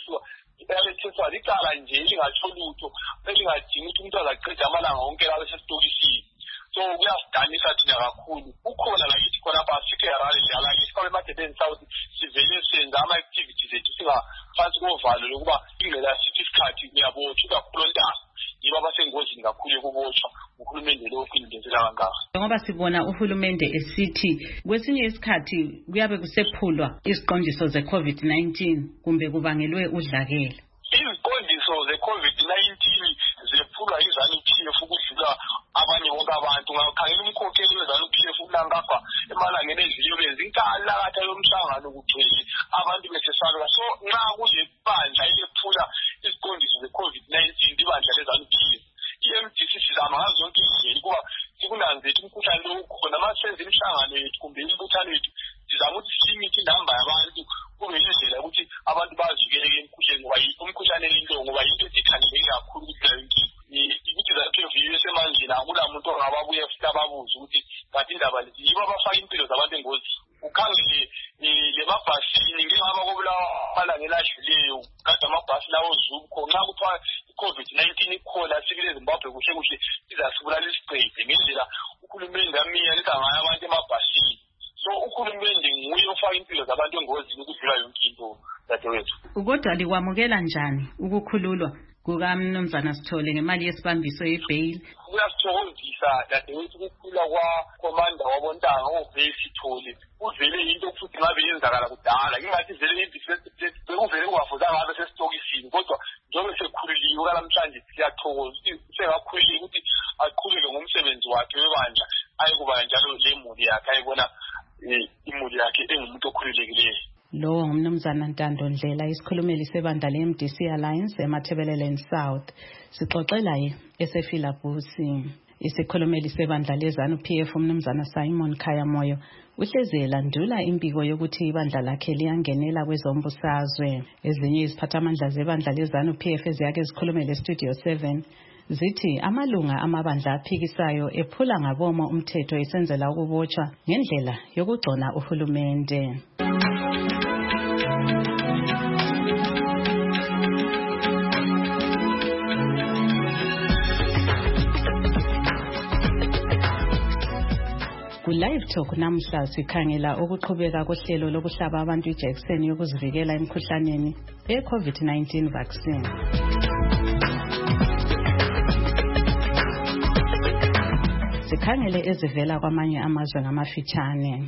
letheswa licala nje lingatsho lutho elingadingi ukuthi umuntu azaqeda amalanga onke labe sesitokisini. So kuyasidanisa thina kakhulu. Ukhona lakithi khona apha siKharare dala isifake eMathebelele South sivele senza ama-activities ethu singaphansi kovalo lokuba ingela sithi isikhathi ngiyabotshwa kakhulu ntanga yibo abasengozini kakhulu yokubotshwa uhulumende lo kwindenzela kangaka. Ngoba sibona uhulumende esithi kwesinye isikhathi kuyabe kusephulwa iziqondiso ze-COVID-19 kumbe kubangelwe udlakela. Iziqondiso ze-COVID-19 zephulwa iZANU-PF ukudlula abanye bonke abantu. Ngakhangela umkhokheli weZANU-PF uNangapha emalangeni edlule benza inkalakatha yomhlangano kugcwele abantu besesabela. So nxa kule bandla elephula iziqondiso ze-COVID-19 ibandla leZANU-PF i-MDC sizama ngazo zonke indlela ukuba sikunanzethe umkhuhlane lo ukhona masenze imihlangano yethu kumbe imbuthano yethu sizama ukuthi silimite inamba yabantu kube yindlela ukuthi abantu bazivikeleke emkhuhlaneni ngoba umkhuhlane into ngoba yinto esikhangeleke kakhulu ukuthi leyo nto ukuthi ZANU-PF esemandleni akula muntu ongababuye futhi ababuze ukuthi kanti indaba lezi yibo abafaka impilo zabantu engozini. Ukhangele le mabhasini ngengaba kobulawa amalangeni adluleyo kade amabhasi lawo Zulu khona nxa kuthiwa i-COVID-19 ikhona sibile eZimbabwe kuhle kuhle izasibulala isiqede ngendlela uhulumende amiyalisa ngayo abantu emabhasini. So uhulumende nguye ofaka impilo zabantu engozini ukudlula yonke into dadewethu. Kodwa likwamukela njani ukukhululwa kukamnumzana Sithole ngemali yesibambiso ye-bail? Kuyasithokozisa dadewethu ukukhululwa kwakomanda wabontanga oBey Sithole. Uvele into futhi ngabe yenzakala kudala ingathi vele bekuvele kungafuzanga ngabe sesitokisini kodwa njengoba sekhuliwe kalamhlanje siyathokoza sekakhulile ukuthi aqhubeke ngomsebenzi wakhe webandla ayekuba njalo lemuli yakhe ayibona imuli yakhe engumuntu okhululekileyo. Lo ngumnumzana Ntando Ndlela isikhulumeli sebandla le-MDC Alliance eMathebelele South sixoxela esefilabusi. Isikhulumeli sebandla leZANU-PF umnumzana Simon Khayamoyo uhlezi elandula impiko yokuthi ibandla lakhe liyangenela kwezombusazwe. Ezinye iziphathamandla zebandla leZANU-PF eziyake zikhulumele eStudio 7 zithi amalunga amabandla aphikisayo ephula ngabomo umthetho esenzela ukubotshwa ngendlela yokugcona uhulumende. Live Talk namhla sikhangela ukuqhubeka kohlelo lokuhlaba abantu ijekiseni yokuzivikela emkhuhlaneni e-COVID-19 vaccine. Sikhangele ezivela kwamanye amazwe ngamafitshane.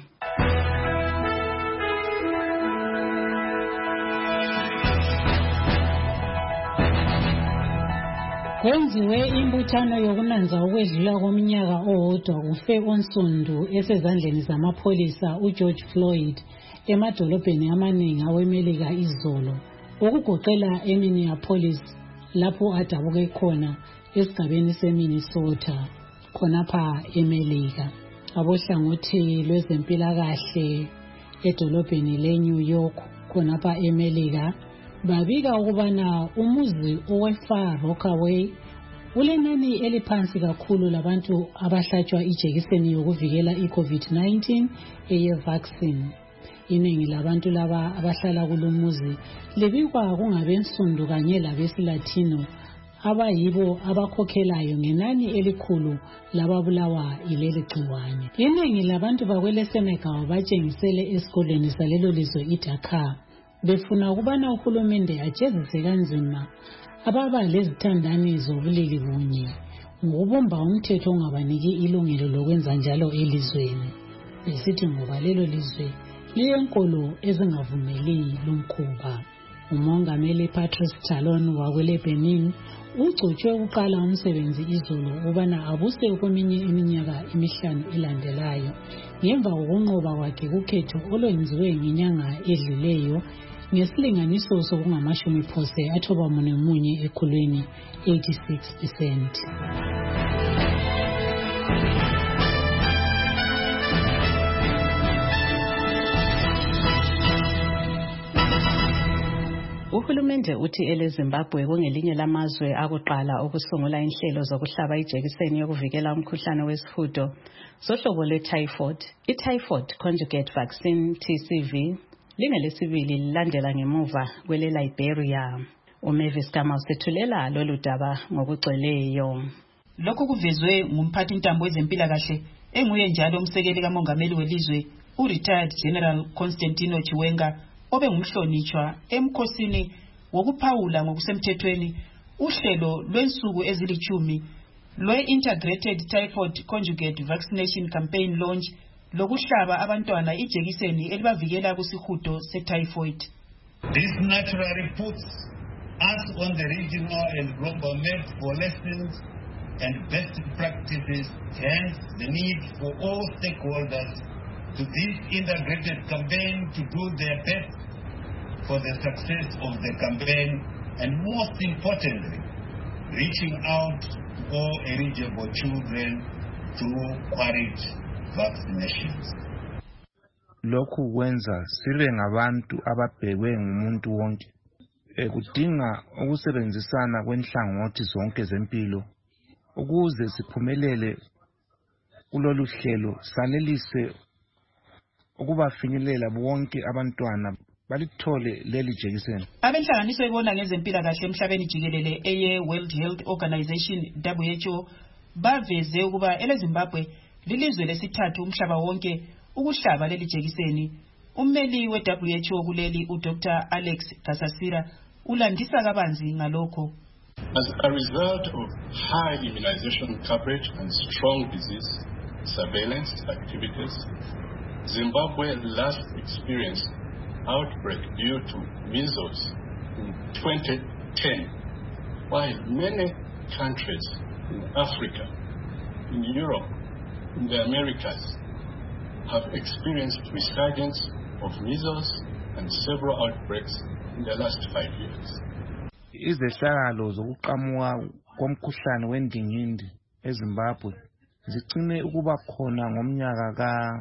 Kwenziwe imbuthano yokunanza ukwedlula komnyaka owodwa ufe onsundu esezandleni zamapholisa uGeorge Floyd emadolobheni amaningi aweMelika izolo, okugoqela eMinneapolis lapho adabuke khona esigabeni seMinnesota khonapha eMelika. Abohlangothi lwezempilakahle edolobheni leNew York khonapha eMelika babika ukubana umuzi oweFar Rockaway ulenani eliphansi kakhulu labantu abahlatshwa ijekiseni yokuvikela iCovid-19 eye-vaccine. Iningi labantu laba abahlala kulumuzi libikwa kungabensundu kanye labesilatino abayibo abakhokhelayo ngenani elikhulu lababulawa ileli gciwane. Iningi labantu bakweleSenegal batshengisele esikoleni salelo lizwe iDakar befuna ukubana uhulumende ajezise kanzima ababa lezithandani zobulili bunye ngokubumba umthetho ongabaniki ilungelo lokwenza njalo elizweni, besithi ngoba lelo lizwe liyenkolo ezingavumeli lumkhuba. Umongameli Patrice Talon wakweleBenin ugcotshwe ukuqala umsebenzi izolo ukubana abuse kweminye iminyaka emihlanu ilandelayo ngemva kokunqoba kwakhe kukhetho olwenziwe ngenyanga edluleyo ngesilinganiso sokungamashumi phose athoba munye ekhulwini 86%. Uhulumende uthi eleZimbabwe kungelinye lamazwe akuqala ukusungula inhlelo zokuhlaba ijekiseni yokuvikela umkhuhlane wesihudo sohlobo lwe-typhoid. I-Typhoid Conjugate Vaccine TCV lingelesibili lilandela ngemuva kwele-Liberia. uMavis Kama usethulela lolu daba ngokugcweleyo. Lokhu kuvezwe ngumphathi ntambo wezempilakahle enguye njalo umsekeli kamongameli welizwe u-retired General Constantino Chiwenga obengumhlonitshwa emkhosini wokuphawula ngokusemthethweni uhlelo lwensuku ezilithumi lwe-Integrated Typhoid Conjugate Vaccination Campaign launch lokuhlaba abantwana ijekiseni elibavikela kusihudo se-typhoid. This naturally puts us on the regional and global map for lessons and best practices, hence the need for all stakeholders to this integrated campaign to do their best for the success of the campaign and most importantly, reaching out to all eligible children through quality vaccinations. Lokhu kwenza sibe ngabantu ababhekwe ngumuntu wonke. Kudinga ukusebenzisana kwenhlangothi zonke zempilo ukuze siphumelele kulolu hlelo sanelise ukubafinyelela bonke abantwana balithole leli jekiseni. Abenhlanganiso ebona ngezempilakahle emhlabeni jikelele eye World Health Organization WHO baveze ukuba eleZimbabwe lilizwe lesithathu umhlaba wonke ukuhlaba leli jekiseni. Ummeli we-WHO kuleli uDr. Alex Gasasira ulandisa kabanzi ngalokho. As a result of high immunization coverage and strong disease surveillance activities, Zimbabwe last experienced outbreak due to measles in 2010, while many countries in Africa, in Europe, in the Americas have experienced resurgence of measles and several outbreaks in the last 5 years. Izehlakalo zokuqhamuka komkhuhlane wendingindi eZimbabwe zicine ukuba khona ngomnyaka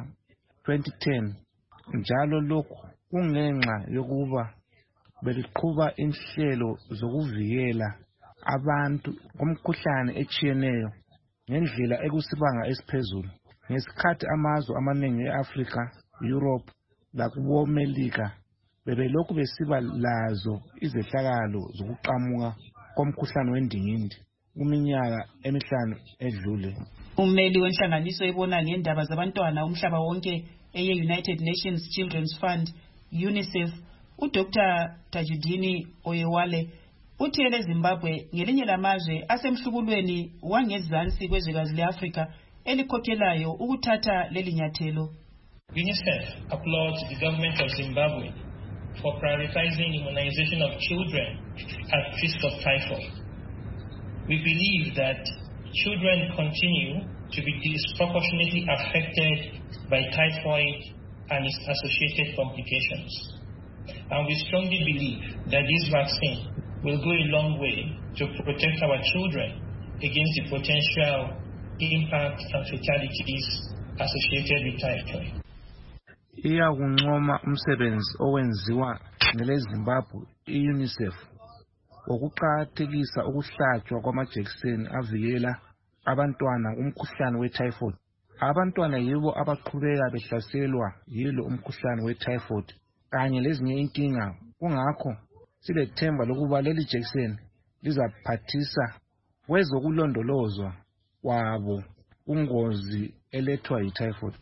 ka-2010, njalo lokhu kungenxa yokuba beliqhuba inhlelo zokuvikela abantu komkhuhlane echiyeneyo ngendlela ekusibanga esiphezulu. Ngesikhathi amazwe amaningi eAfrika, Europe lakuboMelika bebelokhu besiba lazo izehlakalo zokuqhamuka komkhuhlane wendingindi kuminyaka emihlanu edlule. Ummeli wenhlanganiso ebona ngendaba zabantwana umhlaba wonke eye-United Nations Children's Fund, UNICEF, uDr. Tajudini Oyewale uthi eleZimbabwe ngelinye lamazwe asemhlukulweni wangezansi kwezwekazi le-Afrika elikhokhelayo ukuthatha leli nyathelo. UNICEF applauds the government of Zimbabwe for prioritizing immunization of children at risk of typhoid. we believe that children continue to be disproportionately affected by typhoid and its associated complications. And we strongly believe that this vaccine will go a long way to protect our children against the potential impact and fatalities associated with typhoid. Iyakuncoma umsebenzi owenziwa ngeleZimbabwe iUNICEF wokuqakathekisa ukuhlatshwa kwamajekiseni avikela abantwana umkhuhlane wetyphoid. Abantwana yibo abaqhubeka behlaselwa yilo umkhuhlane wetyphoid kanye lezinye inkinga. Kungakho silethemba lokuba leli jekiseni lizaphathisa kwezokulondolozwa kwabo ungozi elethwa yityphoid.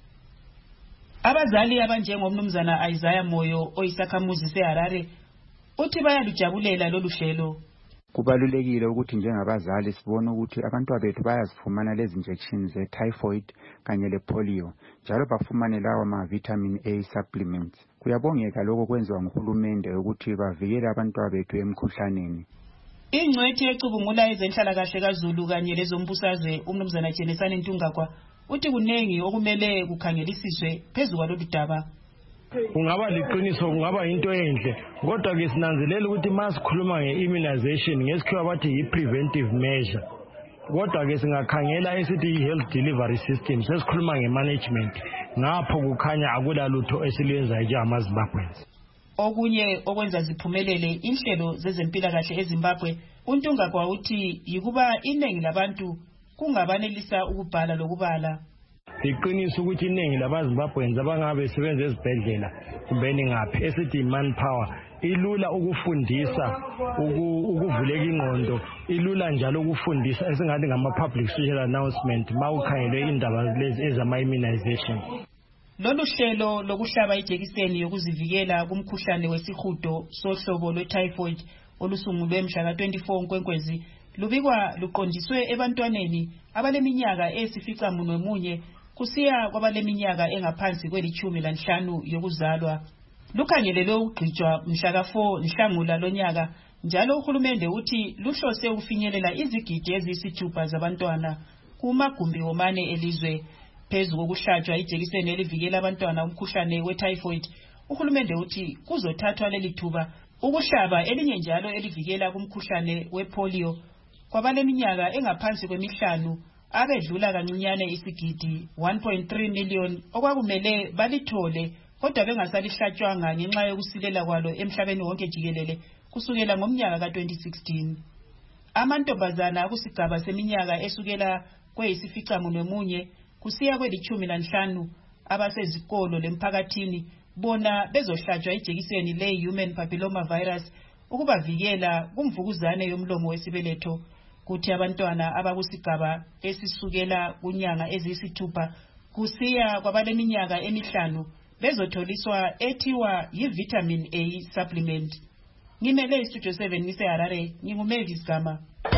Abazali abanjengomnumzana Isaiah Moyo oyisakhamuzi seHarare uthi bayalujabulela lolu hlelo. Kubalulekile ukuthi njengabazali sibone ukuthi abantwana bethu bayazifumana lezi injections ze-typhoid kanye le-polio njalo bafumane lawa ma-vitamin A supplements. Kuyabongeka lokho kwenziwa nguhulumende ukuthi bavikele abantwana bethu emkhuhlaneni. Ingcwethi ecubungula ezenhlalakahle kaZulu kanye lezombusazwe umnumzana Jenesani Ntungagwa uthi kunengi okumele kukhangelisiswe phezu kwalolu daba. Kungaba liqiniso, kungaba into enhle, kodwa ke sinanzelela ukuthi masikhuluma nge-immunization ngesikhiwa bathi yi-preventive measure. Kodwa ke singakhangela esithi i-health delivery system, sesikhuluma nge-management. Ngapho kukhanya akulalutho esilwenzayo njengamaZimbabweans. Okunye okwenza ziphumelele inhlelo zezempilakahle eZimbabwe, uNtungagwa uthi yikuba iningi labantu kungabanelisa ukubhala lokubala. Iqiniso ukuthi iningi labaZimbabweans abangabe besebenza ezibhedlela kumbeni ngaphi esithi manpower ilula ukufundisa ukuvuleka ingqondo, ilula njalo ukufundisa esingathi ngama-public social announcement mawukhangelwe indaba lezi ezama-immunization. Lolu hlelo lokuhlaba ijekiseni yokuzivikela kumkhuhlane wesihudo sohlobo lwe-typhoid olusungulwe mhla ka-24 Nkwenkwezi lubikwa luqondiswe ebantwaneni abaleminyaka eyisificamunwemunye kusiya kwabaleminyaka engaphansi kweli-15 yokuzalwa. Lukhangelelwe ukugqitshwa mhla ka-4 Nhlangula lonyaka, njalo uhulumende uthi luhlose ukufinyelela izigidi eziyisithupha zabantwana kumagumbi womane elizwe. Phezu kokuhlatshwa ijekiseni elivikela abantwana umkhuhlane we-typhoid, uhulumende uthi kuzothathwa leli thuba ukuhlaba elinye njalo elivikela kumkhuhlane we-polio kwabaleminyaka engaphansi kwemi5 abedlula kancinyane isigidi 1.3 million okwakumele balithole kodwa bengasalihlatshwanga ngenxa yokusilela kwalo emhlabeni wonke jikelele kusukela ngomnyaka ka-2016. Amantombazana kusigaba seminyaka esukela kweyisificamunwemunye kusiya kweli-15 abasezikolo lemphakathini bona bezohlatshwa ijekiseni le-human papilloma virus ukubavikela kumvukuzane yomlomo wesibeletho. Kuthi abantwana abakusigaba esisukela kunyanga eziyisithupha kusiya kwabaleminyaka emi5 bezotholiswa ethiwa yi-vitamin A supplement. Ngimele iStudio 7 ngiseHarare, nginguMavis Gama.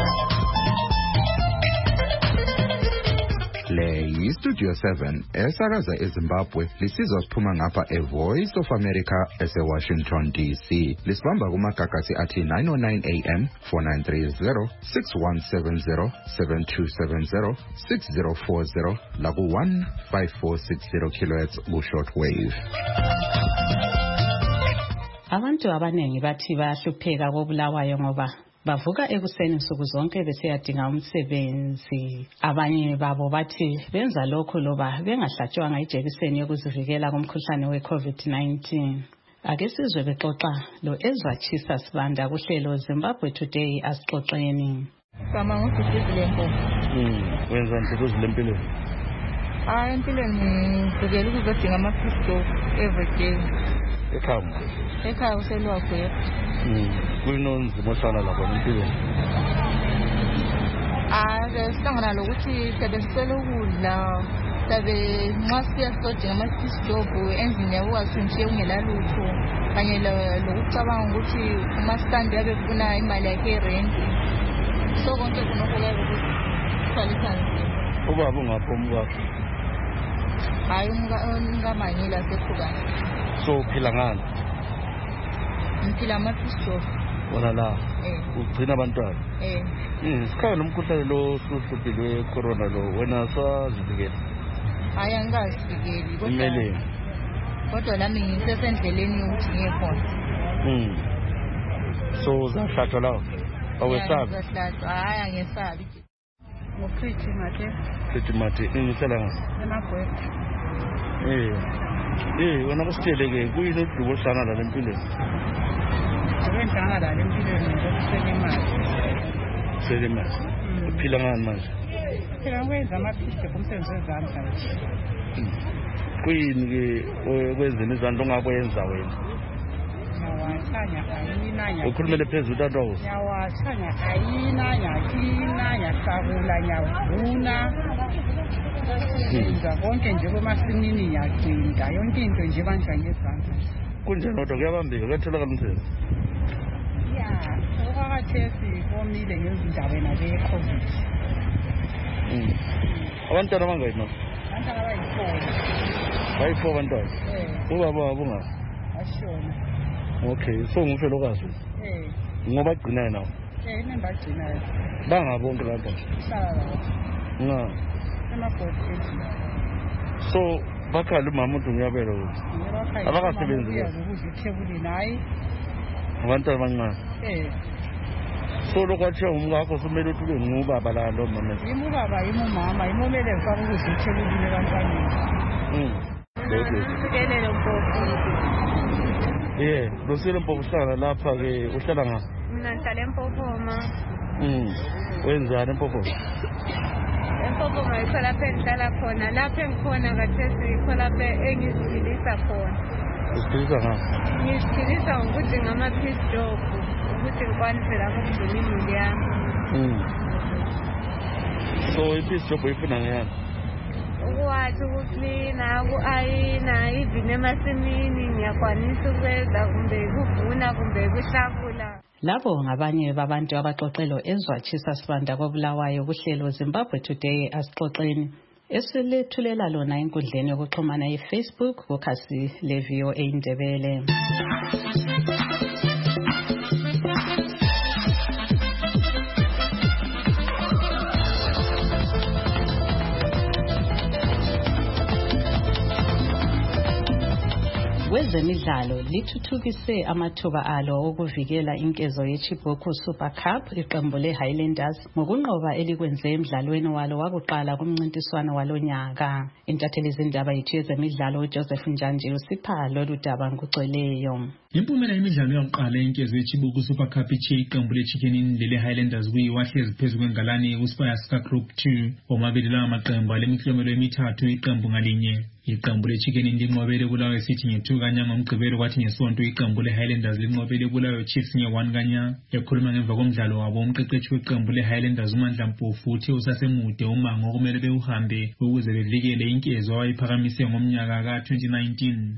Le yiStudio 7 esakaza eZimbabwe lisizwa siphuma ngapha eVoice of America eseWashington DC. Lisibamba kumagagasi athi 909 AM 4930 6170 7270 6040 laku 15460 kHz ku shortwave. Abantu abanengi bathi bayahlupheka kobulawayo ngoba bavuka ekuseni nsuku zonke besiyadinga umsebenzi. Abanye babo bathi benza lokho loba bengahlatshwanga ijekiseni yokuzivikela kumkhuhlane we-COVID-19. Ake sizwe bexoxa lo Ezra Chisa Sibanda kuhlelo Zimbabwe Today asixoxeni. Sama ngusizile Mpofu. Wenza nje kuzilempilo. Empilweni ngivukela ukuzodinga ama-pisto every day. Ekhaya uselwa kwethu. Kunonzimosana lapha empilweni. Sihlangana lokuthi sebesisela ukudla, sabe nxa siya sodinga ama-job endlini yabo wasintshiye kungelalutho kanye lokucabanga ukuthi umasitandi yabe kufuna imali yakhe yerenti. So konke kunokho kuyabe kuthwalisa nzima. Ubaba ungaphi umkakho? Hayi umkamanyela sekhukana. So uphila ngani? Ngiphila ama-pisto. wona la ugcina abantwana sikhaya nomkhuhlane lo suhluphiwe corona lo wena sazivikela hayi angikazivikeli kumele kodwa lami ngisesendleleni yokuthi ngiye khona so zahlatshwa lawo awesabi hayi angesabi Pretty Mate ngihlala emagwetha wena kusitshele-ke kuyini udubo oluhlangana lale empilweni ngihlangana lale empilweni ngokuswela imali kuswela imali uphila ngani manje phela ngokwenza amaphisi kumsebenzi wezandla kuyini-ke okwenzeni izandla ongakwenza wena nyawathanya ayina ukhulumele phezulu tatwako nyawathanya ayina nyakina nyahlakula nyavuna yenza konke nje kwemasimini ngiyagcinda yonke into nje bandla ngezandla kunjani kodwa kuyabambeka kuyatholakala umsebenzi ya okwakathesi komile ngezindaweni ze-COVID abantwana abangayini no abantwana bayi-4 abantwana ubaba wabo ungaphi ashona okay so ngumfelokazi ngoba agcinayo nawo inemba agcinayo bangabonke lapha hlala nga emabhodini so bakhala umama uthi ngiyabela ukuthi abakasebenzi ukudla ethebulini hayi abantwana abancane so lokho athiwa ngumkakho kumele ukuthi ube ngubaba la lo mama imubaba imumama imumele ufaka ukudla ethebulini ebantwaneni sikelele mpofu Rosile Mpofu uhlala lapha-ke uhlala nga mina ngihlala eMpopoma wenzani eMpopoma eMpopoma yikho lapho engihlala khona lapho engikhona kathesi yikho lapho engiziphilisa khona uziphilisa ngani ngiziphilisa ngokuthi ngama-piece job ukuthi ngikwanise lapho ukugcina imuli yami so i-piece job uyifuna ngeyani ukwathi ukuklina uku-ayina even emasimini ngiyakwanisa ukwenza kumbe kuvuna kumbe kuhlakula labo ngabanye babantu abaxoxelo ezwatshisa sibanda koBulawayo kuhlelo Zimbabwe Today asixoxeni esilethulela lona enkundleni yokuxhumana ye-Facebook kukhasi le-VOA Indebele. Kwezemidlalo lithuthukise amathuba alo okuvikela inkezo yeChibok Super Cup iqembu leHighlanders ngokunqoba elikwenze emidlalweni walo wakuqala kumncintiswano walonyaka. Intatheli zindaba yethu yezemidlalo uJoseph Njanje usipha lolu daba ngugcweleyo. Impumela yemidlalo yokuqala inkezo yeChibok Super Cup iqembu leChicken Inn leHighlanders kuyiwahlezi phezu kwengalani kuSpire Ska Group 2 omabili la maqembu alemiklomelo emithathu iqembu ngalinye. Iqembu leChicken Inn linqobele Bulawayo City nge-2 kanya ngomgqibelo kwathi ngesonto iqembu leHighlanders linqobele Bulawayo Chiefs nge-1 kanya. Ekhuluma ngemva komdlalo wabo umqeqeshi weqembu leHighlanders uMandla Mpofu uthi usasemude umango okumele bewuhambe ukuze bevikele inkezo abayiphakamise ngomnyaka ka-2019.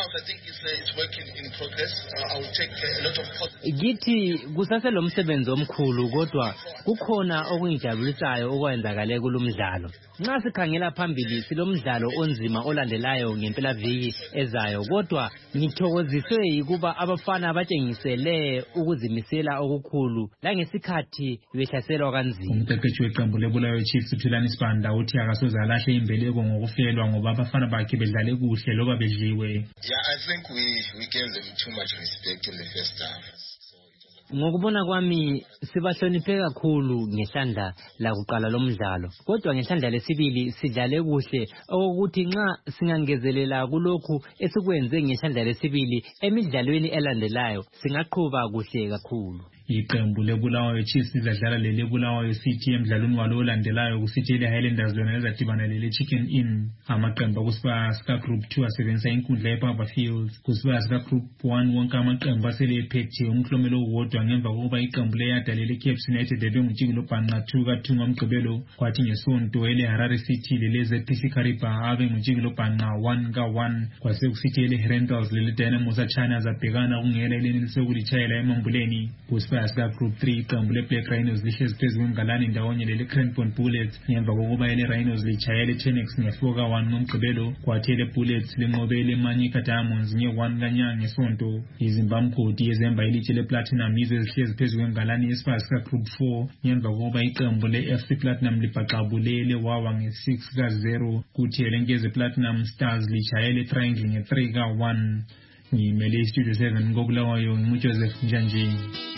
It's working in progress. I will take a lot of Githi kusaselo umsebenzi omkhulu kodwa kukhona okungijabulisayo okwenzakale kulomdlalo. Nxa sikhangela phambili silomdlalo onzima olandelayo ngempelaviki ezayo kodwa ngithokoziswe ukuba abafana batshengisele ukuzimisela okukhulu langesikhathi behlaselwa kanzima. Umqeqeshi weqembu leBulawayo Chiefs uThulani Sibanda uthi akasoze alahle imbeleko ngokufelwa ngoba abafana bakhe bedlale kuhle loba bedliwe. Yeah, I think we gave them too much respect in the first half. Ngokubona kwami sibahloniphe kakhulu ngehlandla lakuqala lomdlalo kodwa ngehlandla lesibili sidlale kuhle okuthi nxa singangezelela kulokhu esikwenze ngehlandla lesibili emidlalweni elandelayo singaqhubeka kuhle kakhulu. Iqembu leBulawayo Chiefs lidlala leBulawayo City emidlalweni walo olandelayo kusithi leHighlanders lona lizadibana leChicken Inn. Amaqembu akuSpire Ska Group 2 asebenzisa inkundla yeBarber Fields. KuSpire Ska Group 1 wonke amaqembu aselephethe umklomelo owodwa ngemva kokuba iqembu leyada leCape United lebengutshikilo bhanqa 2 ka2 ngomgqibelo kwathi ngesonto eleHarare City leleZPC Kariba abengutshikilo bhanqa 1 ka1 kwasekusithi eleHerentals leDynamos China zabhekana kungela elenelise ukulitshayela emambuleni. KuSpire isibaya sika-group 3 iqembu le-Black Rhinos lihlezi phezu kwengalani ndawonye lele-Cranbourne Bullets ngemva kokuba ele-Rhinos litshayele i-Tenex nge-4-1 ngomgqibelo, kwathi ele-Bullets linqobe ele-Manyika Diamonds nge-1 kanyanga ngesonto. Izimbamkhodi yezemba ilitshe le-Platinum yizo ezihlezi phezu kwengalani yesibaya sika-group 4 ngemva kokuba iqembu le-FC Platinum libhaqabulele wawa nge-6-0, kuthi elenkeze Platinum Stars litshayele i-Triangle nge-3-1. Ngimele iStudio 7 ngokulawayo ngimuJoseph Njanjeni.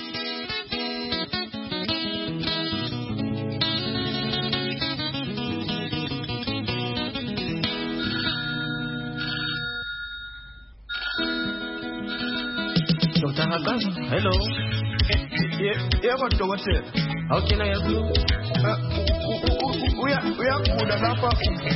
Dr. Hakaza, hello. Yebo dokotela. How can I help you? Uyagula lapha.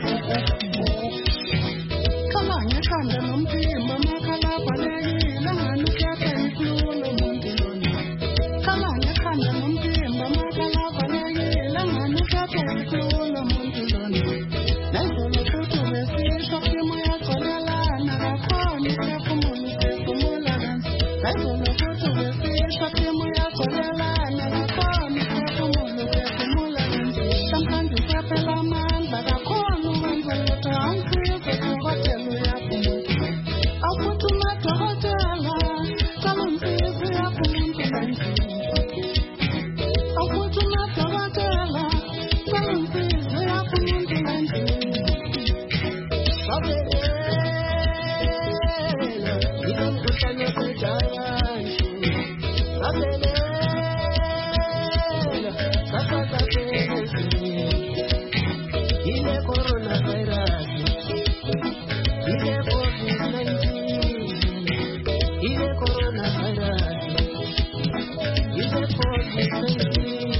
Kala ngikhanda nomphimbo makhala balekile ngani kuyatha ikhululo umuntu lona. Kala ngikhanda nomphimbo makhala balekile ngani kuyatha ikhululo umuntu lona. Nayizolo futhi besisho kimi uyagcolelana kakhona isiphumulo siphumula kanzi. Nayizolo futhi besisho kimi uyagcolelana kakhona isiphumulo siphumula kanzi. Sometimes uyaphela amandla kakhona uwenza lutho angisize dokotela uyaphumula. Awuphuthuma dokotela cala ungisize uyaphumula kanzi. Awuphuthuma dokotela cala ungisize uyaphumula kanzi. Babelela yilo mkhuhlane kujayani. Babelela kasasasezi ile coronavirus, ile COVID-19, ile coronavirus, ile COVID-19.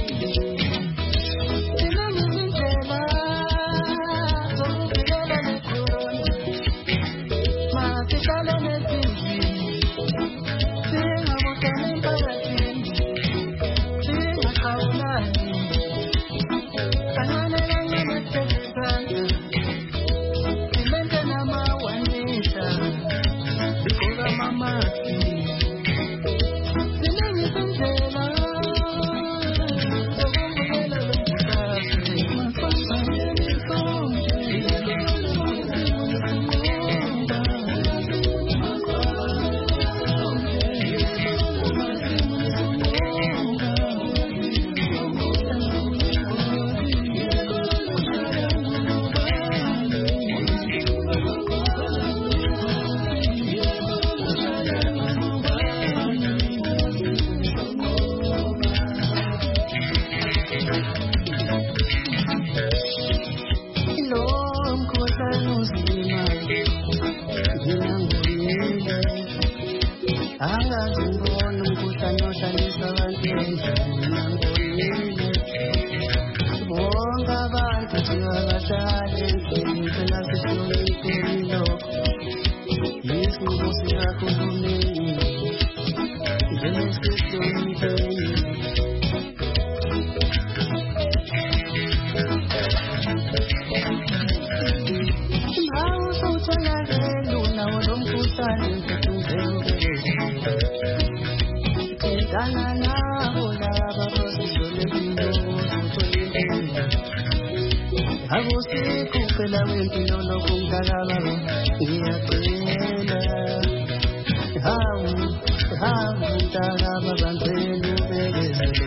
Zinengi izindlela zokuvikela le corona. Masihlale nezindlini, singabuthani emphakathini, singaqhawulani. Kancane kancane sisebenzisana, simente namawanisa, sigqoka amamaski. Ziningi izindlela zokuvikela lo mkhuhlane. Masibambeni sonke. Lo mkhuhlane uzima, nginangoyile. Angazi ngibona umkhuhlane ohlalisa abantu endlini, nginangoyile. Bonke abantu singakahlali endlini, phela sihloniphe lokho. Yisinqumo sikahulumeni, njengesihlonipheni. Nawe sowutholakele unawo lo mkhuhlane mfethunzeke. Thintana nabo laba abazihlolekile ukuze uthole impilo. Akusikho ukuphela kwempilo lokhu mntakababa, ngiyacela. Hawu mntakababa ngicela ubekezele.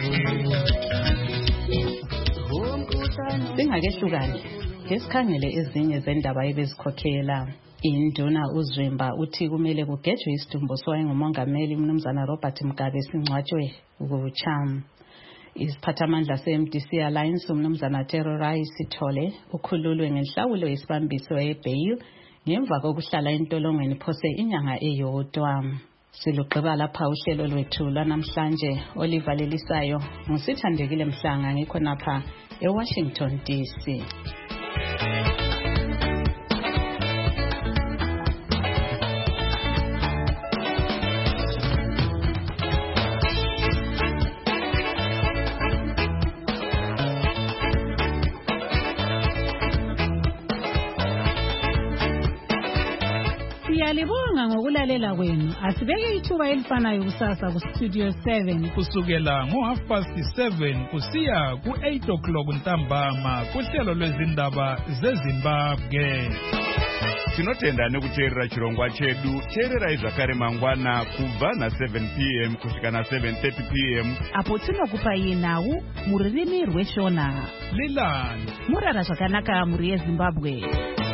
Singakehlukani ngesikhangele ezinye zendaba ebezikhokhela. Induna uZwimba uthi kumele kugejwe isidumbu sowayengumongameli umnumzana Robert Mugabe singcwatshwe kuCham. Isiphathamandla se-MDC Alliance umnumzana Terrorai Sithole ukhululwe ngenhlawulo yesibambiso ebail ngemva kokuhlala entolongweni phose inyanga eyodwa. Siluqeba lapha uhlelo lwethu lwanamhlanje olivalelisayo ngusithandekile Mhlanga ngikho napha eWashington DC. Siyalibonga ngokulalela kwenu. Asibeke ithuba elifanayo kusasa ku Studio 7 kusukela ngo7:30 kusiya ku8 ntambama kuhlelo lwezindaba zeZimbabwe. Tinotenda nekuteerera chirongwa chedu. Teererai zvakare mangwana kubva na7 p.m. kusvika na7:30 p.m. apo tinokupai nhau muririmi rweshona. Lilani murara zvakanaka muri yeZimbabwe.